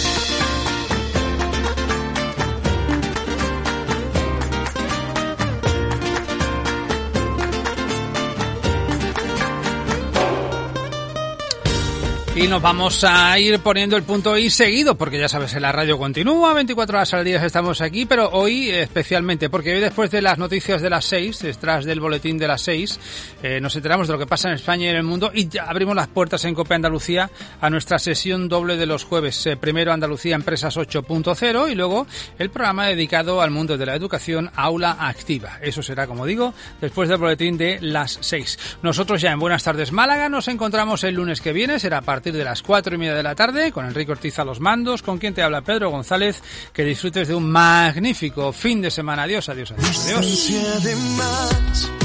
Y nos vamos a ir poniendo el punto y seguido, porque ya sabes, en la radio continúa, veinticuatro horas al día estamos aquí, pero hoy especialmente, porque hoy después de las noticias de las seis, detrás del boletín de las seis, eh, nos enteramos de lo que pasa en España y en el mundo y ya abrimos las puertas en COPE Andalucía a nuestra sesión doble de los jueves. Eh, primero Andalucía Empresas ocho punto cero y luego el programa dedicado al mundo de la educación, Aula Activa. Eso será, como digo, después del boletín de las seis. Nosotros ya en Buenas Tardes Málaga nos encontramos el lunes que viene, será a partir de las cuatro y media de la tarde, con Enrique Ortiz a los mandos, con quien te habla Pedro González. Que disfrutes de un magnífico fin de semana. Adiós, adiós, adiós, adiós.